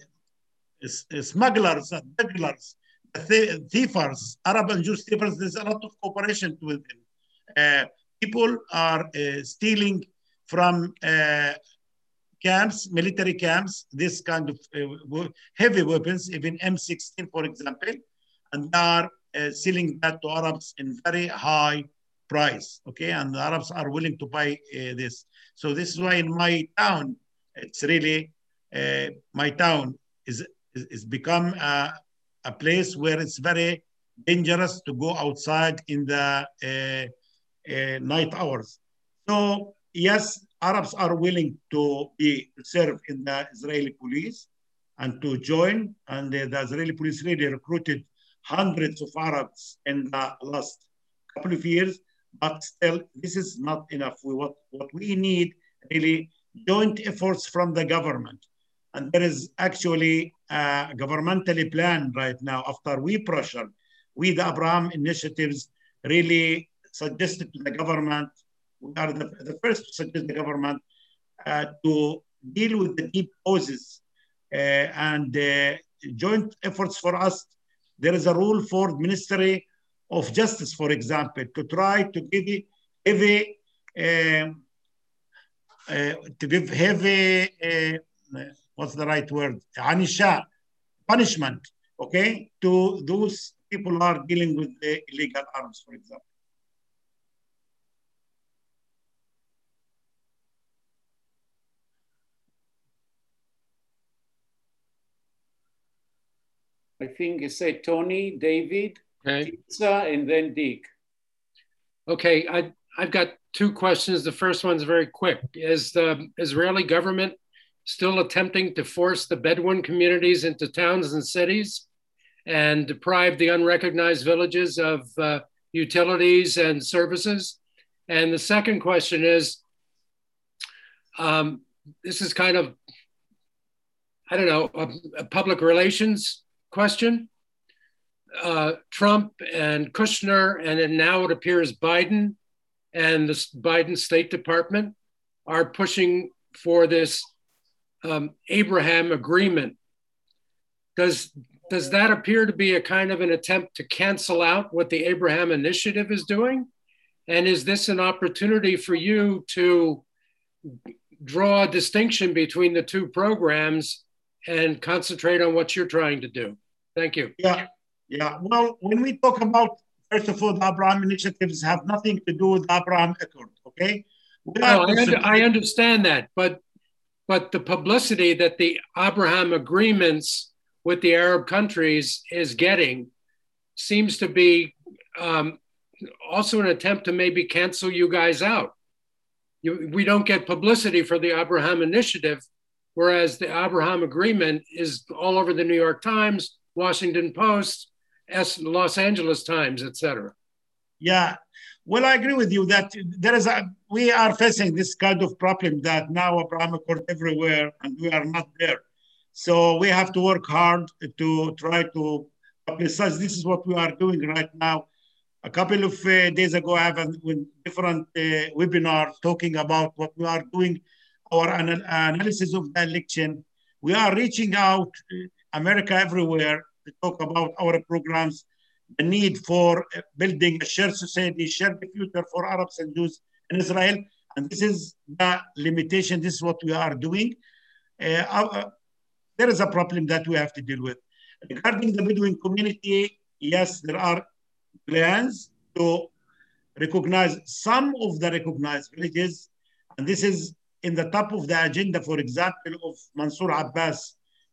uh, smugglers, burglars, thievers, Arab and Jewish thievers, there's a lot of cooperation with them. Uh, people are uh, stealing from uh, camps, military camps, this kind of uh, heavy weapons, even M sixteen, for example, and they are uh, selling that to Arabs in very high price, okay? And the Arabs are willing to buy uh, this. So this is why in my town, it's really, uh, my town is, is, is become a, a place where it's very dangerous to go outside in the uh, uh, night hours. So yes, Arabs are willing to be served in the Israeli police and to join, and the, the Israeli police really recruited hundreds of Arabs in the last couple of years, but still this is not enough. We, what, what we need really joint efforts from the government. And there is actually a governmentally planned right now after we pressure, we the Abraham initiatives really suggested to the government, we are the, the first to suggest the government uh, to deal with the deep causes uh, and uh, joint efforts for us. There is a rule for Ministry of Justice, for example, to try to give heavy, uh, uh, to give heavy, uh, what's the right word? Anisha, punishment, okay, to those people who are dealing with the illegal arms, for example.
I think you say Tony, David,
Okay.
Pizza, and then Dick.
Okay, I, I've got two questions. The first one's very quick. Is the Israeli government still attempting to force the Bedouin communities into towns and cities and deprive the unrecognized villages of uh, utilities and services? And the second question is, um, this is kind of, I don't know, a, a public relations question. Uh, Trump and Kushner, and then now it appears Biden and the Biden State Department are pushing for this um, Abraham agreement. Does, does that appear to be a kind of an attempt to cancel out what the Abraham Initiative is doing? And is this an opportunity for you to draw a distinction between the two programs and concentrate on what you're trying to do? Thank you.
Yeah, yeah. Well, when we talk about, first of all, the Abraham initiatives have nothing to do with the Abraham Accord, okay? We
no, I, under, I understand that, but but the publicity that the Abraham agreements with the Arab countries is getting seems to be um, also an attempt to maybe cancel you guys out. You, we don't get publicity for the Abraham Initiative, whereas the Abraham Agreement is all over the New York Times, Washington Post, Los Angeles Times, et cetera.
Yeah, well, I agree with you that there is a, we are facing this kind of problem that now Abraham Accord everywhere and we are not there. So we have to work hard to try to publicize. This is what we are doing right now. A couple of uh, days ago, I have a different uh, webinar talking about what we are doing, our anal analysis of the election. We are reaching out uh, America everywhere to talk about our programs, the need for building a shared society, shared future for Arabs and Jews in Israel. And this is the limitation. This is what we are doing. Uh, uh, there is a problem that we have to deal with. Regarding the Bedouin community, yes, there are plans to recognize some of the recognized villages. And this is in the top of the agenda, for example, of Mansour Abbas,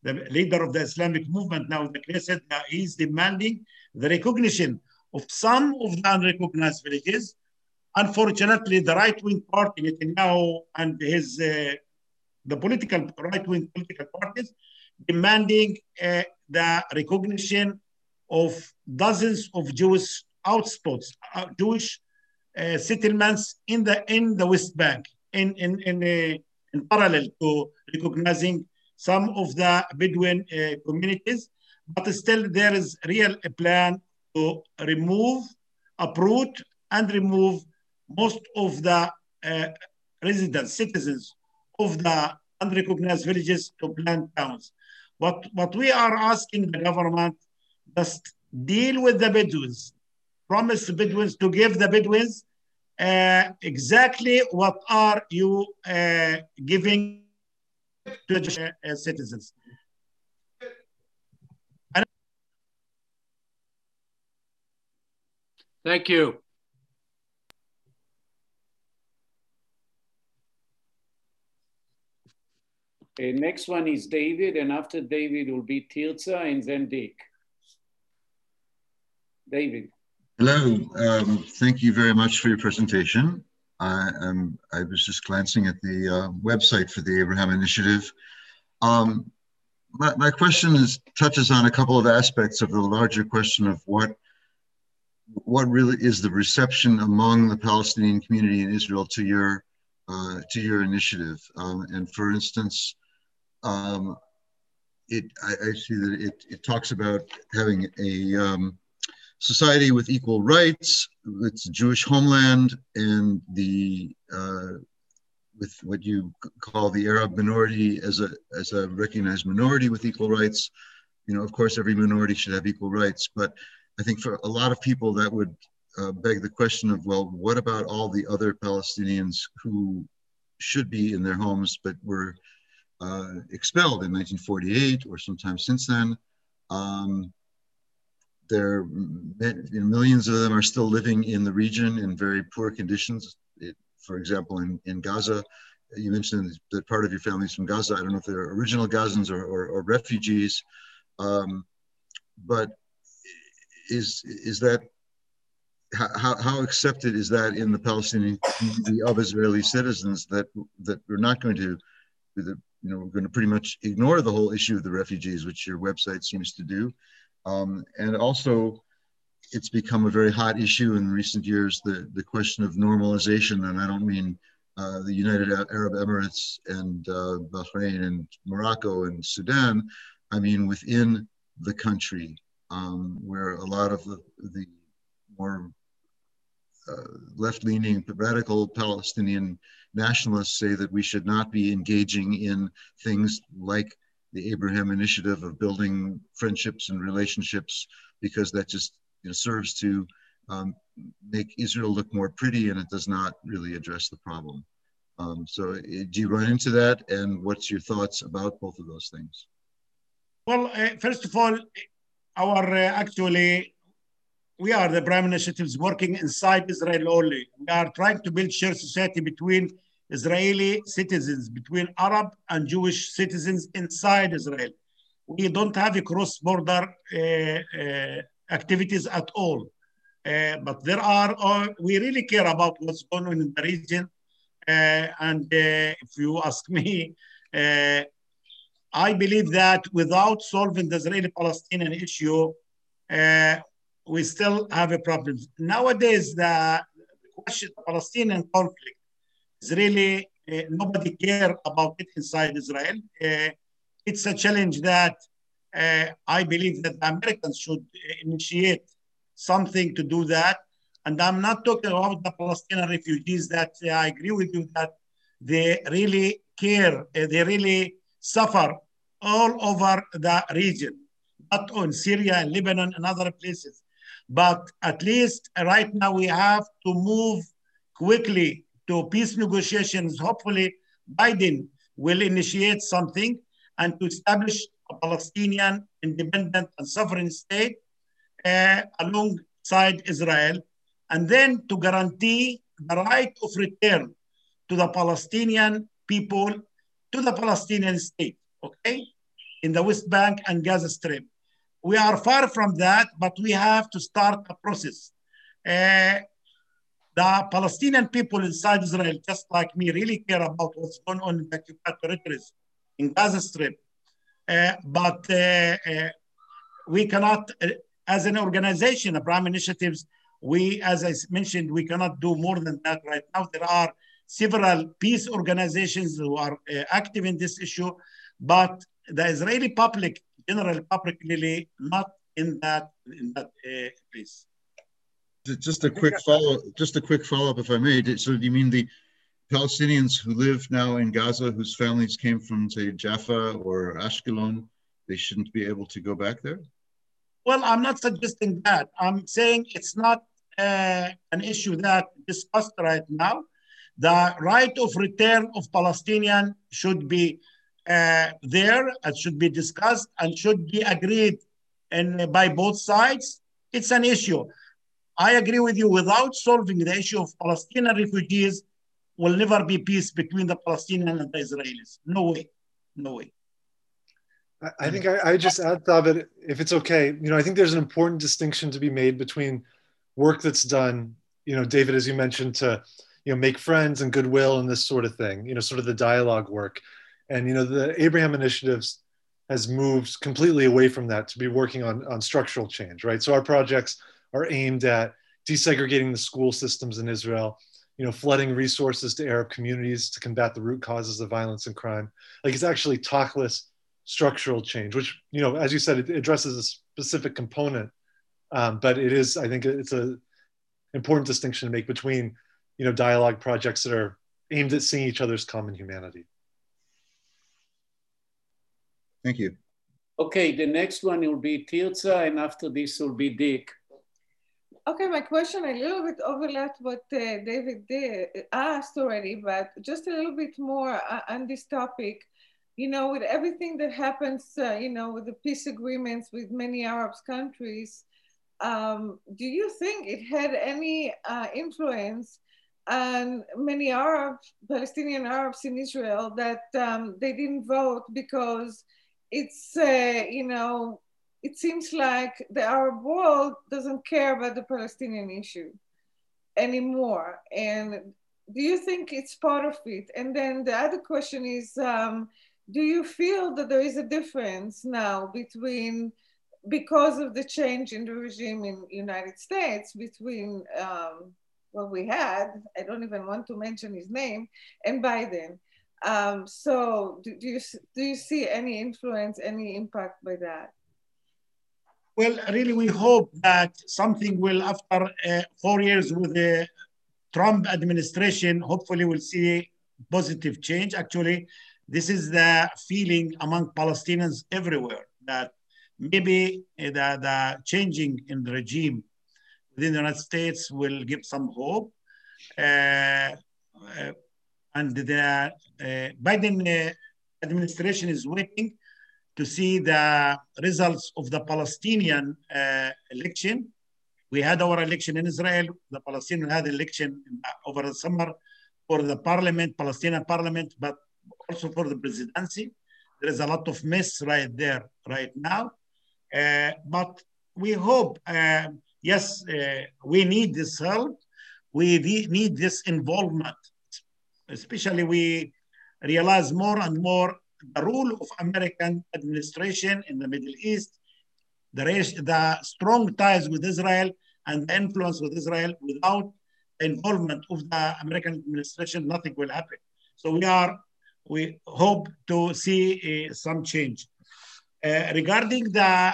the leader of the Islamic movement now in the Knesset, uh, he's demanding the recognition of some of the unrecognized villages. Unfortunately, the right-wing party, Netanyahu, and his uh, the political right-wing political parties demanding uh, the recognition of dozens of Jewish outspots, uh, Jewish uh, settlements in the in the West Bank, in in in, uh, in parallel to recognizing some of the Bedouin uh, communities, but still there is real a plan to remove, uproot, and remove most of the uh, residents, citizens of the unrecognized villages to planned towns. What, what we are asking the government, just deal with the Bedouins, promise the Bedouins to give the Bedouins uh, exactly what are you uh, giving to the uh, citizens.
Thank you.
Uh, next one is David, and after David will be Tirza and then Dick. David.
Hello, um, thank you very much for your presentation. I, um, I was just glancing at the uh, website for the Abraham Initiative. Um, my, my question is, touches on a couple of aspects of the larger question of what, what really is the reception among the Palestinian community in Israel to your, uh, to your initiative. Um, and for instance, um, it, I, I see that it, it talks about having a, um, society with equal rights, with Jewish homeland, and the uh, with what you call the Arab minority as a as a recognized minority with equal rights. You know, of course, every minority should have equal rights, but I think for a lot of people that would uh, beg the question of, well, what about all the other Palestinians who should be in their homes but were uh, expelled in nineteen forty-eight or sometime since then? Um, There, you know, millions of them are still living in the region in very poor conditions. It, for example, in, in Gaza, you mentioned that part of your family is from Gaza. I don't know if they're original Gazans or, or, or refugees, um, but is is that how, how accepted is that in the Palestinian community of Israeli citizens that that we're not going to, you know, we're going to pretty much ignore the whole issue of the refugees, which your website seems to do. Um, and also, it's become a very hot issue in recent years, the, the question of normalization. And I don't mean uh, the United Arab Emirates and uh, Bahrain and Morocco and Sudan. I mean within the country, um, where a lot of the, the more uh, left-leaning, radical Palestinian nationalists say that we should not be engaging in things like the Abraham Initiative of building friendships and relationships, because that just, you know, serves to um, make Israel look more pretty, and it does not really address the problem. Um, so uh, do you run into that, and what's your thoughts about both of those things?
Well, uh, first of all, our uh, actually, we are the Abraham Initiatives working inside Israel only. We are trying to build shared society between Israeli citizens, between Arab and Jewish citizens inside Israel. We don't have a cross-border uh, uh, activities at all. Uh, but there are, uh, we really care about what's going on in the region. Uh, and uh, if you ask me, uh, I believe that without solving the Israeli-Palestinian issue, uh, we still have a problem. Nowadays, the question of the Palestinian conflict is really, uh, nobody care about it inside Israel. Uh, it's a challenge that uh, I believe that the Americans should initiate something to do that. And I'm not talking about the Palestinian refugees that uh, I agree with you that they really care, uh, they really suffer all over the region, not on Syria and Lebanon and other places. But at least right now we have to move quickly to peace negotiations. Hopefully Biden will initiate something and to establish a Palestinian independent and sovereign state uh, alongside Israel, and then to guarantee the right of return to the Palestinian people, to the Palestinian state, okay? in the West Bank and Gaza Strip. We are far from that, but we have to start a process. Uh, the Palestinian people inside Israel, just like me, really care about what's going on in the occupied territories in Gaza Strip. Uh, but uh, uh, we cannot, uh, as an organization, Abraham Initiatives, we, as I mentioned, we cannot do more than that right now. There are several peace organizations who are uh, active in this issue, but the Israeli public, general public, really not in that in that uh, place.
Just a quick follow. Just a quick follow up, if I may. So, do you mean the Palestinians who live now in Gaza, whose families came from, say, Jaffa or Ashkelon, they shouldn't be able to go back there?
Well, I'm not suggesting that. I'm saying it's not uh, an issue that discussed right now. The right of return of Palestinian should be uh, there, it should be discussed and should be agreed and by both sides. It's an issue. I agree with you, without solving the issue of Palestinian refugees, will never be peace between the Palestinians and the Israelis. No way, no way.
I think I, I just add, Thabit, if it's okay, you know, I think there's an important distinction to be made between work that's done, you know, David, as you mentioned, to, you know, make friends and goodwill and this sort of thing, you know, sort of the dialogue work. And, you know, the Abraham Initiatives has moved completely away from that to be working on, on structural change, right? So our projects are aimed at desegregating the school systems in Israel, you know, flooding resources to Arab communities to combat the root causes of violence and crime. Like, it's actually talkless structural change, which, you know, as you said, it addresses a specific component, um, but it is, I think it's a important distinction to make between, you know, dialogue projects that are aimed at seeing each other's common humanity.
Thank you.
Okay, the next one will be Tirza, and after this will be Dick.
Okay, my question a little bit overlapped what uh, David did, asked already, but just a little bit more uh, on this topic. You know, with everything that happens, uh, you know, with the peace agreements with many Arab countries, um, do you think it had any uh, influence on many Arab, Palestinian Arabs in Israel that um, they didn't vote because it's, uh, you know, it seems like the Arab world doesn't care about the Palestinian issue anymore. And do you think it's part of it? And then the other question is, um, do you feel that there is a difference now between, because of the change in the regime in the United States, between um, what we had, I don't even want to mention his name, and Biden? Um, so do, do, you, do you see any influence, any impact by that?
Well, really, we hope that something will, after uh, four years with the Trump administration, hopefully we'll see positive change. Actually, this is the feeling among Palestinians everywhere, that maybe the, the changing in the regime within the United States will give some hope. Uh, uh, and the uh, Biden uh, administration is waiting to see the results of the Palestinian uh, election. We had our election in Israel. The Palestinians had election over the summer for the parliament, Palestinian parliament, but also for the presidency. There is a lot of mess right there right now. Uh, but we hope, uh, yes, uh, we need this help. We need this involvement. Especially we realize more and more the role of American administration in the Middle East, the, the strong ties with Israel and the influence with Israel. Without the involvement of the American administration, nothing will happen. So we are, we hope to see uh, some change. Uh, regarding the, uh,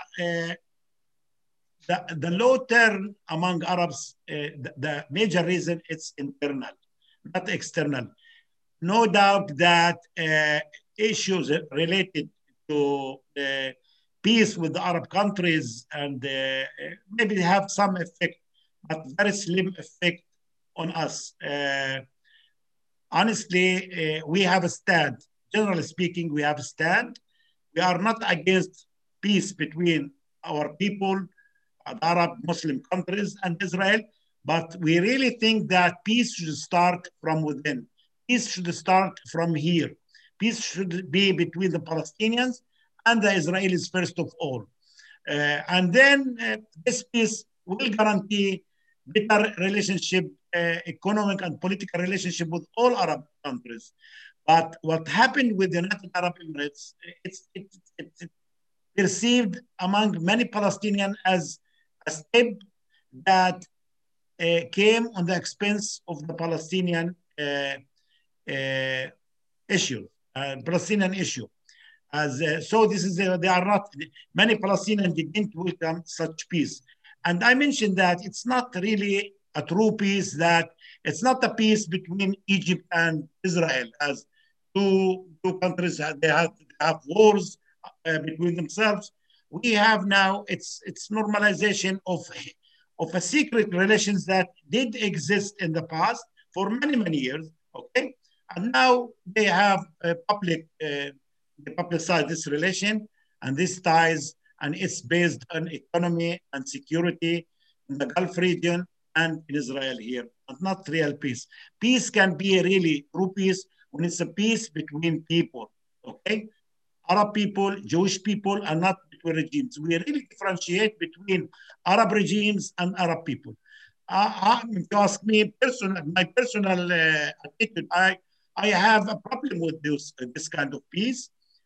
the, the low turn among Arabs, uh, the, the major reason it's internal, not external. No doubt that uh, issues related to uh, peace with the Arab countries and uh, maybe have some effect, but very slim effect on us. Uh, honestly, uh, we have a stand. Generally speaking, we have a stand. We are not against peace between our people, Arab Muslim countries and Israel, but we really think that peace should start from within. Peace should start from here. Peace should be between the Palestinians and the Israelis first of all. Uh, and then uh, this peace will guarantee better relationship, uh, economic and political relationship with all Arab countries. But what happened with the United Arab Emirates, it's, it's, it's perceived among many Palestinians as a step that uh, came on the expense of the Palestinian uh, uh, issue, uh, Palestinian issue. As uh, so, this is uh, they are not many Palestinians didn't welcome such peace, and I mentioned that it's not really a true peace. That it's not a peace between Egypt and Israel, as two two countries they have they have wars uh, between themselves. We have now it's it's normalization of of a secret relations that did exist in the past for many many years. Okay, and now they have a public. Uh, They publicize this relation and these ties, and it's based on economy and security in the Gulf region and in Israel here, but not real peace. Peace can be a really true peace when it's a peace between people, okay? Arab people, Jewish people, and not between regimes. We really differentiate between Arab regimes and Arab people. Uh, uh, if you ask me, personal, my personal uh, attitude, I, I have a problem with this, uh, this kind of peace.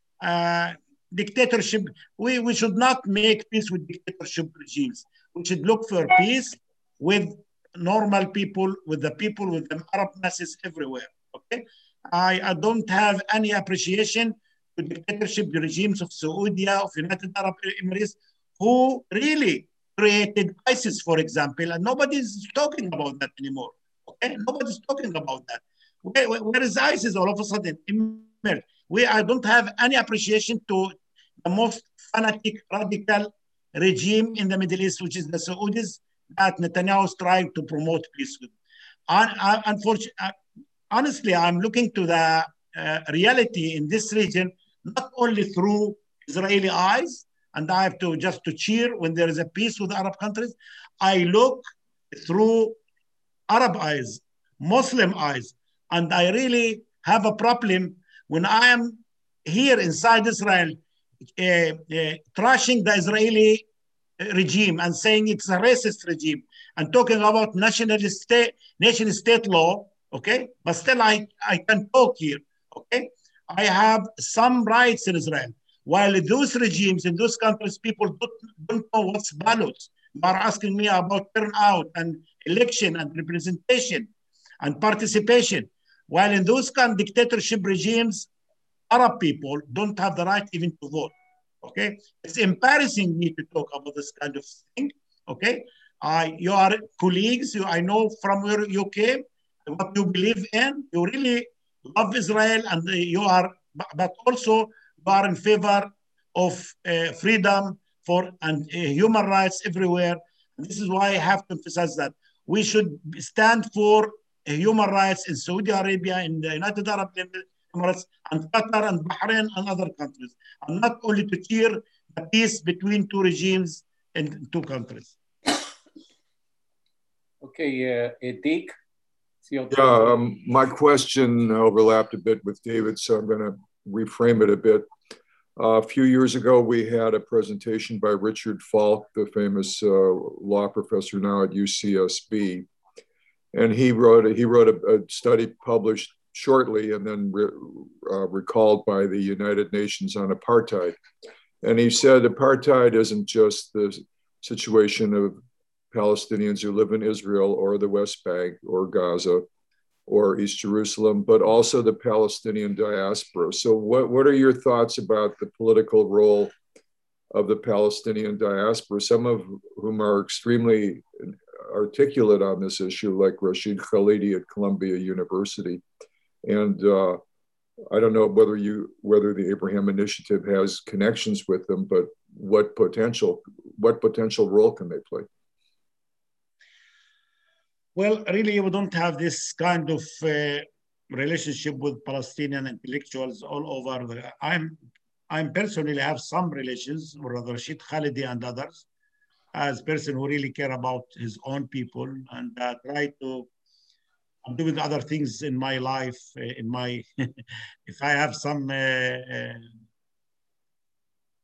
Uh, dictatorship, we, we should not make peace with dictatorship regimes. We should look for peace with normal people, with the people, with the Arab masses everywhere, okay? I, I don't have any appreciation to dictatorship regimes of Saudi, of United Arab Emirates, who really created ISIS, for example, and nobody's talking about that anymore, okay? Nobody's talking about that. Where, where is ISIS all of a sudden? We, I don't have any appreciation to the most fanatic, radical regime in the Middle East, which is the Saudis, that Netanyahu is trying to promote peace with. Unfortunately, honestly, I'm looking to the uh, reality in this region, not only through Israeli eyes, and I have to just to cheer when there is a peace with Arab countries. I look through Arab eyes, Muslim eyes, and I really have a problem when I am here inside Israel, uh, uh, trashing the Israeli regime and saying it's a racist regime and talking about national state, nation state law, okay? But still I, I can talk here, okay? I have some rights in Israel. While those regimes in those countries, people don't, don't know what's ballots. You are asking me about turnout and election and representation and participation. While in those kind of dictatorship regimes, Arab people don't have the right even to vote, okay? It's embarrassing me to talk about this kind of thing, okay? I, you are colleagues, you, I know from where you came, what you believe in, you really love Israel, and you are, but also you are in favor of uh, freedom for and uh, human rights everywhere. And this is why I have to emphasize that we should stand for human rights in Saudi Arabia, in the United Arab Emirates, and Qatar and Bahrain and other countries, and not only to cheer the peace between two regimes in two countries.
Okay, uh, Dick.
Yeah, um, my question overlapped a bit with David, so I'm going to reframe it a bit. Uh, a few years ago, we had a presentation by Richard Falk, the famous uh, law professor now at U C S B. And he wrote a, he wrote a, a study published shortly and then re, uh, recalled by the United Nations on apartheid. And he said apartheid isn't just the situation of Palestinians who live in Israel or the West Bank or Gaza or East Jerusalem, but also the Palestinian diaspora. So what, what are your thoughts about the political role of the Palestinian diaspora, some of whom are extremely articulate on this issue, like Rashid Khalidi at Columbia University? And uh, I don't know whether you whether the Abraham Initiative has connections with them, but what potential what potential role can they play?
Well, really, we don't have this kind of uh, relationship with Palestinian intellectuals all over. The, I'm I personally have some relations with Rashid Khalidi and others, as person who really care about his own people and uh, try to. I'm doing other things in my life, uh, in my, if I have some uh, uh,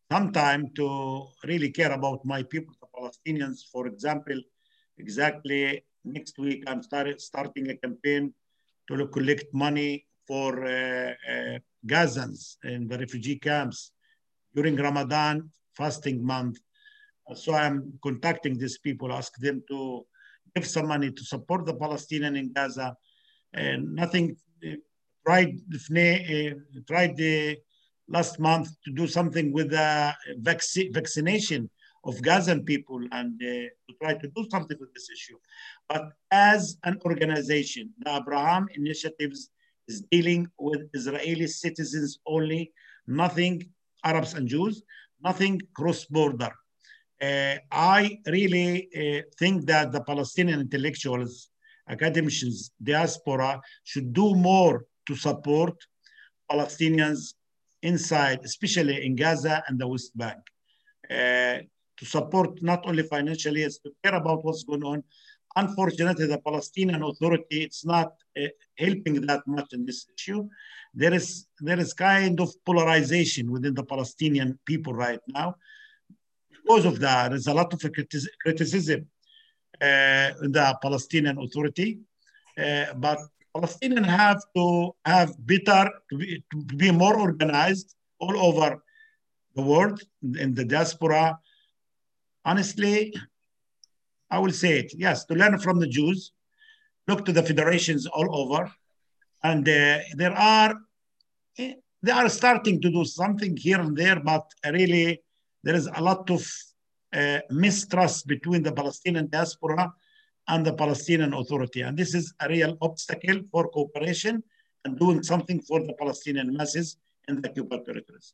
some time to really care about my people, the Palestinians. For example, exactly next week, I'm started, starting a campaign to collect money for uh, uh, Gazans in the refugee camps during Ramadan fasting month. So I'm contacting these people, ask them to give some money to support the Palestinian in Gaza. And nothing, uh, tried, uh, tried the last month to do something with the vac- vaccination of Gazan people and uh, to try to do something with this issue. But as an organization, the Abraham Initiatives is dealing with Israeli citizens only, nothing Arabs and Jews, nothing cross-border. Uh, I really uh, think that the Palestinian intellectuals, academicians, diaspora should do more to support Palestinians inside, especially in Gaza and the West Bank, uh, to support not only financially, it's to care about what's going on. Unfortunately, the Palestinian Authority, it's not uh, helping that much in this issue. There is, there is kind of polarization within the Palestinian people right now. Because of that, there's a lot of criticism uh, in the Palestinian Authority, uh, but Palestinians have to have better, to be, to be more organized all over the world in the diaspora. Honestly, I will say it, yes, to learn from the Jews, look to the federations all over, and uh, there are, they are starting to do something here and there, but really there is a lot of uh, mistrust between the Palestinian diaspora and the Palestinian Authority. And this is a real obstacle for cooperation and doing something for the Palestinian masses in the occupied territories.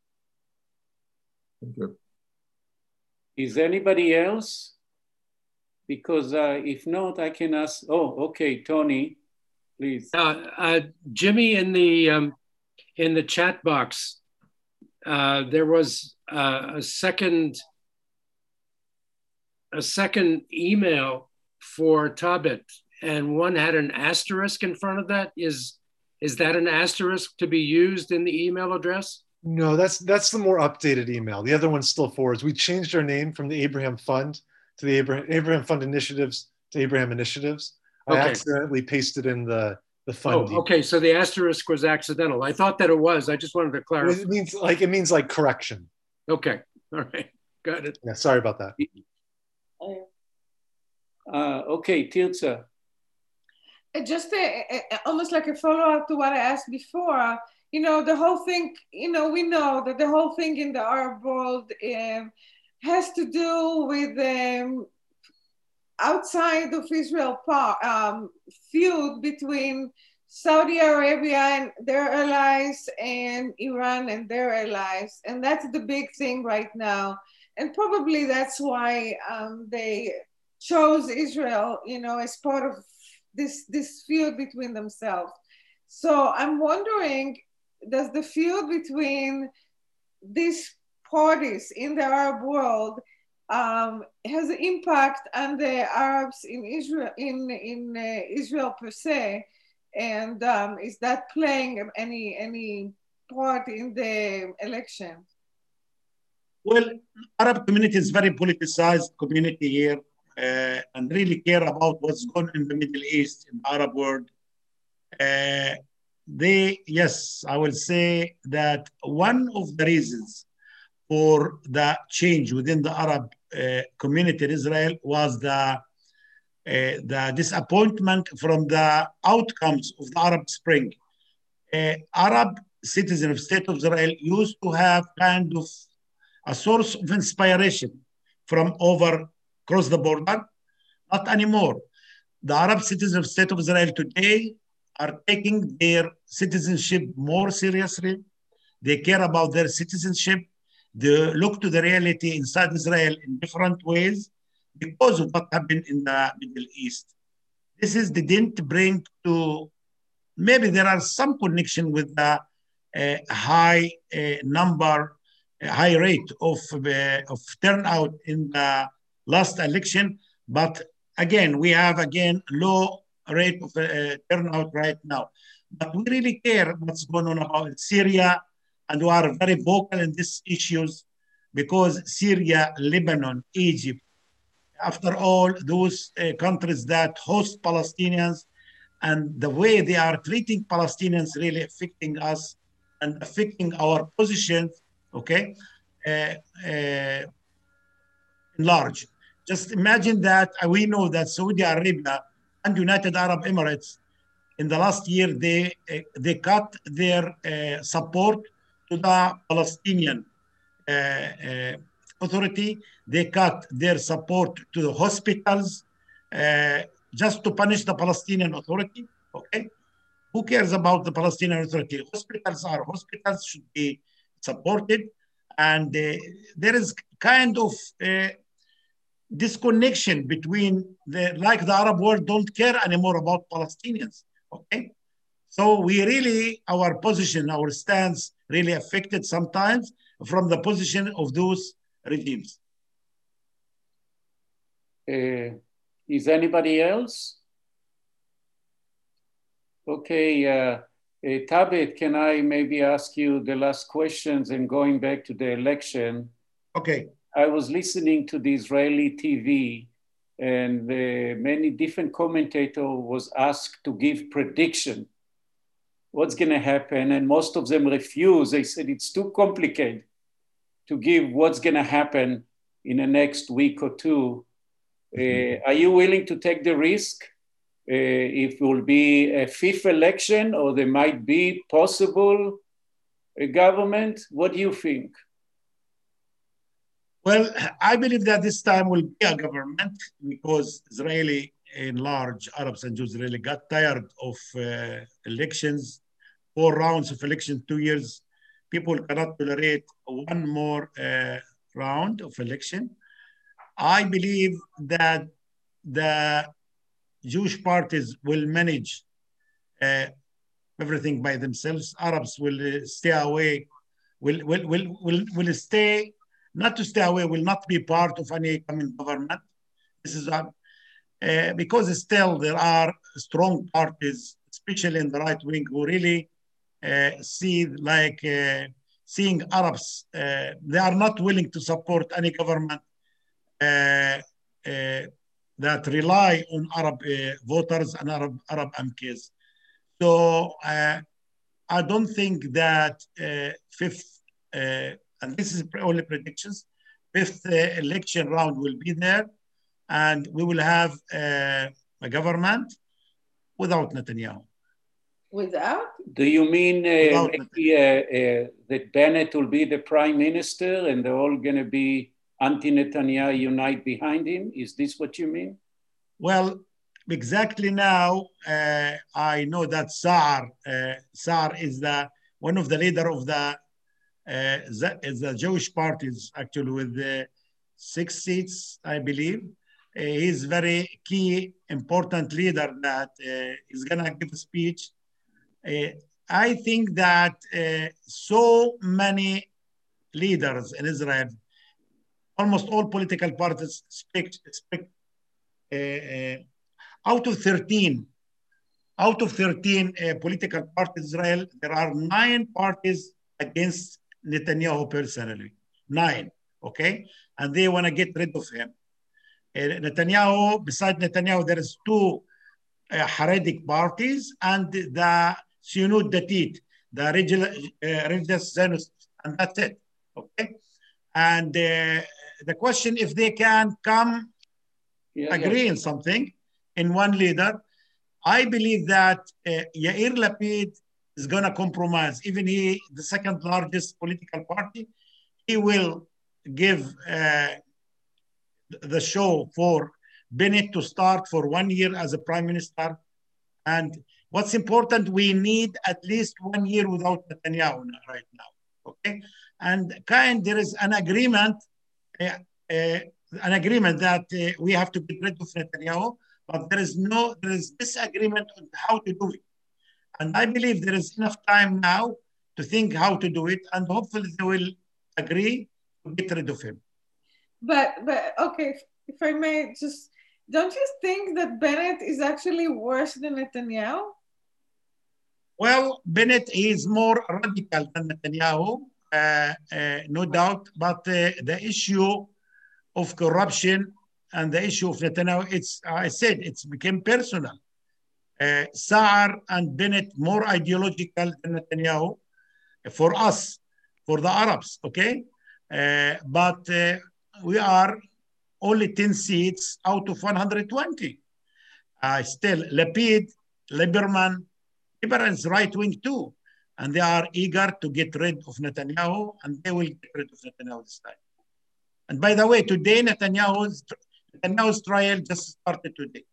Thank you.
Is anybody else? Because uh, if not, I can ask, oh, okay, Tony, please.
Uh, uh, Jimmy, in the, um, in the chat box, uh, there was uh, a second, a second email for Tabit, and one had an asterisk in front of that. Is is that an asterisk to be used in the email address?
No, that's that's the more updated email. The other one still forwards. We changed our name from the Abraham Fund to the Abraham, Abraham Fund Initiatives to Abraham Initiatives. I
Okay.
accidentally pasted in the the fund.
Oh, okay. So the asterisk was accidental. I thought that it was. I just wanted to clarify.
It means like it means like correction.
Okay. All right. Got it.
Yeah. Sorry about that.
Uh, okay, Tirza.
Just a, a, almost like a follow-up to what I asked before. You know, the whole thing, you know, we know that the whole thing in the Arab world um, has to do with um, outside of Israel um, feud between Saudi Arabia and their allies and Iran and their allies. And that's the big thing right now. And probably that's why um, they chose Israel, you know, as part of this, this feud between themselves. So I'm wondering, does the feud between these parties in the Arab world um, has an impact on the Arabs in Israel, in, in uh, Israel per se? And um, is that playing any, any part in the election?
Well, Arab community is very politicized community here uh, and really care about what's going on in the Middle East, in the Arab world. Uh, they, yes, I will say that one of the reasons for the change within the Arab uh, community in Israel was the, uh, the disappointment from the outcomes of the Arab Spring. Uh, Arab citizens of State of Israel used to have kind of a source of inspiration from over across the border, not anymore. The Arab citizens of State of Israel today are taking their citizenship more seriously. They care about their citizenship. They look to the reality inside Israel in different ways because of what happened in the Middle East. This is, they didn't bring to, maybe there are some connection with the uh, high uh, number, uh, high rate of, uh, of turnout in the last election. But again, we have again low rate of uh, turnout right now. But we really care what's going on about Syria, and we are very vocal in these issues. because Syria, Lebanon, Egypt, after all, those uh, countries that host Palestinians, and the way they are treating Palestinians really affecting us and affecting our positions, okay, uh, uh, large. Just imagine that uh, we know that Saudi Arabia and United Arab Emirates in the last year, they, uh, they cut their uh, support to the Palestinian uh, uh, Authority. They cut their support to the hospitals uh, just to punish the Palestinian Authority, okay? Who cares about the Palestinian Authority? Hospitals are hospitals, should be supported. And uh, there is kind of uh, disconnection between the, like the Arab world don't care anymore about Palestinians, okay? So we really, our position, our stance really affected sometimes from the position of those regimes.
Uh, is anybody else? Okay, uh, uh, Tabet, can I maybe ask you the last questions and going back to the election?
Okay.
I was listening to the Israeli T V and uh, many different commentators was asked to give prediction. What's gonna happen? And most of them refused. They said it's too complicated to give what's gonna happen in the next week or two. Uh, are you willing to take the risk? Uh, if it will be a fifth election or there might be possible a government? What do you think?
Well, I believe that this time will be a government because Israeli, in large, Arabs and Jews really got tired of uh, elections, four rounds of elections, two years. People cannot tolerate one more uh, round of election. I believe that the Jewish parties will manage uh, everything by themselves. Arabs will uh, stay away, will, will, will, will, will stay, not to stay away, will not be part of any coming government. This is uh, uh, because still there are strong parties, especially in the right wing, who really uh, see like uh, seeing Arabs, uh, they are not willing to support any government uh, uh, that rely on Arab uh, voters and Arab, Arab M Ks. So uh, I don't think that uh, fifth, uh, and this is only predictions, fifth uh, election round will be there and we will have uh, a government without Netanyahu.
Without?
Do you mean uh, maybe uh, uh, that Bennett will be the prime minister and they're all going to be anti-Netanyahu unite behind him? Is this what you mean?
Well, exactly now, uh, I know that Saar, uh, Saar is the one of the leader of the, uh, the, the Jewish parties, actually, with the six seats, I believe. Uh, he's very key, important leader that uh, is going to give a speech. Uh, I think that uh, so many leaders in Israel, almost all political parties speak, speak uh, uh, out of thirteen, out of thirteen uh, political parties in Israel, there are nine parties against Netanyahu personally, nine, okay? And they want to get rid of him. Uh, Netanyahu, besides Netanyahu, there is two uh, Haredic parties and the Sionud Datit, the religious uh, Zionists, and that's it, okay? And uh, the question, if they can come yeah, agree yeah. on something in one leader, I believe that uh, Yair Lapid is going to compromise. Even he, the second largest political party, he will give uh, the show for Bennett to start for one year as a prime minister. And what's important, we need at least one year without Netanyahu right now, okay? And kind, there is an agreement, uh, uh, an agreement that uh, we have to get rid of Netanyahu, but there is no, there is disagreement on how to do it. And I believe there is enough time now to think how to do it, and hopefully they will agree to get rid of him.
But, but okay, if I may just, don't you think that Bennett is actually worse than Netanyahu?
Well, Bennett is more radical than Netanyahu. uh, uh, no doubt. But uh, the issue of corruption and the issue of Netanyahu, it's, I said, it's became personal. Uh, Saar and Bennett more ideological than Netanyahu for us, for the Arabs, okay? Uh, but uh, we are only ten seats out of one hundred twenty. Uh, still, Lapid, Lieberman, Lieberman is right wing too, and they are eager to get rid of Netanyahu, and they will get rid of Netanyahu this time. And by the way, today Netanyahu's Netanyahu's trial just started today.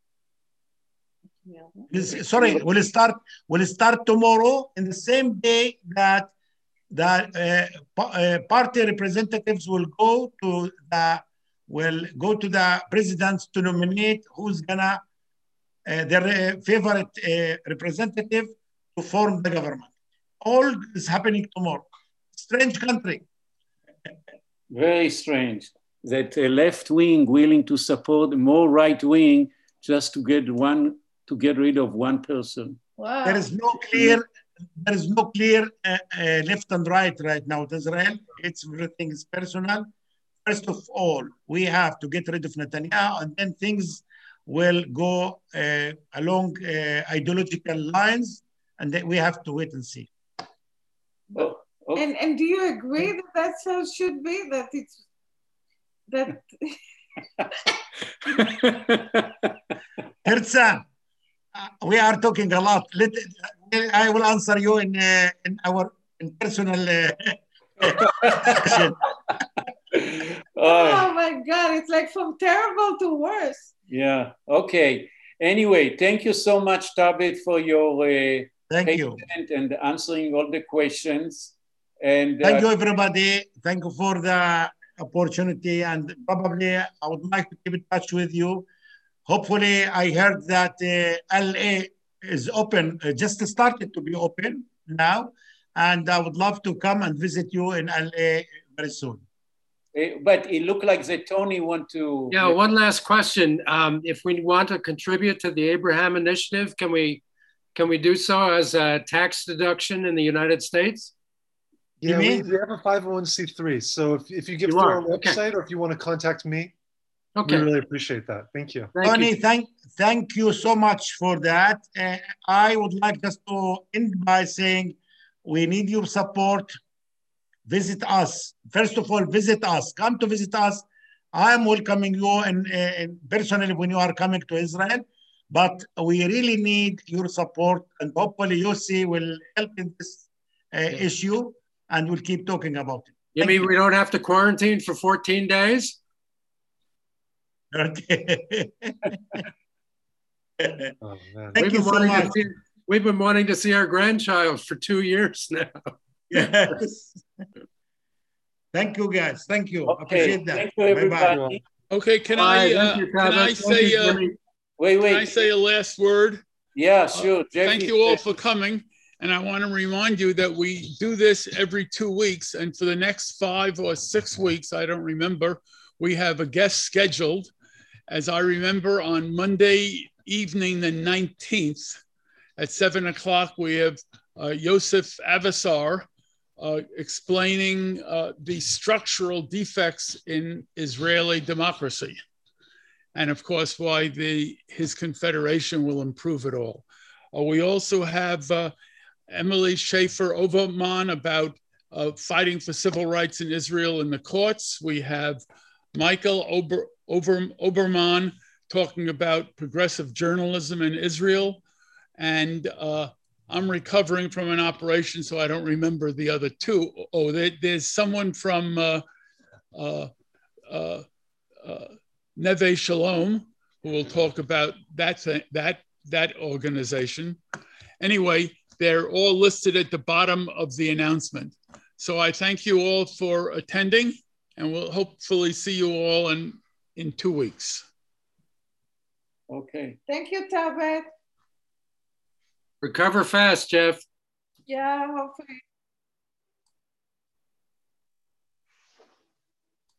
Yeah. Sorry, will start will start tomorrow in the same day that the uh, uh, party representatives will go to the will go to the presidents to nominate who's gonna uh, their uh, favorite uh, representative to form the government. All is happening tomorrow. Strange country.
Very strange that a left wing willing to support more right wing just to get one to get rid of one person.
Wow.
There is no clear there is no clear uh, uh, left and right right now in Israel. It's everything is personal. First of all, we have to get rid of Netanyahu, and then things will go uh, along uh, ideological lines, and then we have to wait and see.
Oh, okay.
And and do you agree that that's how it should be? That it's that.
Herzan, uh, we are talking a lot. Let, I will answer you in uh, in our in personal uh, discussion.
Oh my God, it's like from terrible to worse.
Yeah, okay. Anyway, thank you so much, Tabet, for your uh,
thank you
and answering all the questions. And
thank
uh,
you, everybody. Thank you for the opportunity. And probably I would like to keep in touch with you. Hopefully, I heard that uh, L A is open, uh, just started to be open now. And I would love to come and visit you in L A very soon.
But it looked like that Tony want to.
Yeah, one last question. Um, if we want to contribute to the Abraham Initiative, can we can we do so as a tax deduction in the United States?
Yeah, we, we have a five oh one c three. So if, if you give
you
through our
okay.
website or if you want to contact me,
okay.
we really appreciate that. Thank you.
Thank Tony, you. thank thank you so much for that. Uh, I would like just to end by saying we need your support. Visit us. First of all, visit us. Come to visit us. I am welcoming you and, and personally when you are coming to Israel. But we really need your support, and hopefully Yossi will help in this uh, yeah. issue, and we'll keep talking about it.
You Thank mean you. We don't have to quarantine for fourteen days?
Okay.
Oh, man.
Thank we've you so much.
See, we've been wanting to see our grandchild for two years now.
Yes. Thank you, guys. Thank you.
Okay.
Appreciate that.
Thank you, everybody. Bye-bye.
Okay, can I uh,
you,
can I say uh,
wait, wait.
Can I say a last word?
Yeah, sure.
Uh, thank you all for coming, and I want to remind you that we do this every two weeks, and for the next five or six weeks, I don't remember, we have a guest scheduled. As I remember, on Monday evening, the nineteenth, at seven o'clock, we have uh, Yosef Avasar uh, explaining uh, the structural defects in Israeli democracy. And of course, why the, his confederation will improve it all. Uh, we also have uh, Emily Schaefer-Overman about uh, fighting for civil rights in Israel in the courts. We have Michael Ober, Ober, Oberman talking about progressive journalism in Israel. And uh, I'm recovering from an operation, so I don't remember the other two. Oh, there, there's someone from uh, uh, uh, uh, Neve Shalom who will talk about that, thing, that, that organization. Anyway, they're all listed at the bottom of the announcement. So I thank you all for attending, and we'll hopefully see you all in, in two weeks.
Okay.
Thank you, Tabet.
Recover fast, Jeff.
Yeah, hopefully.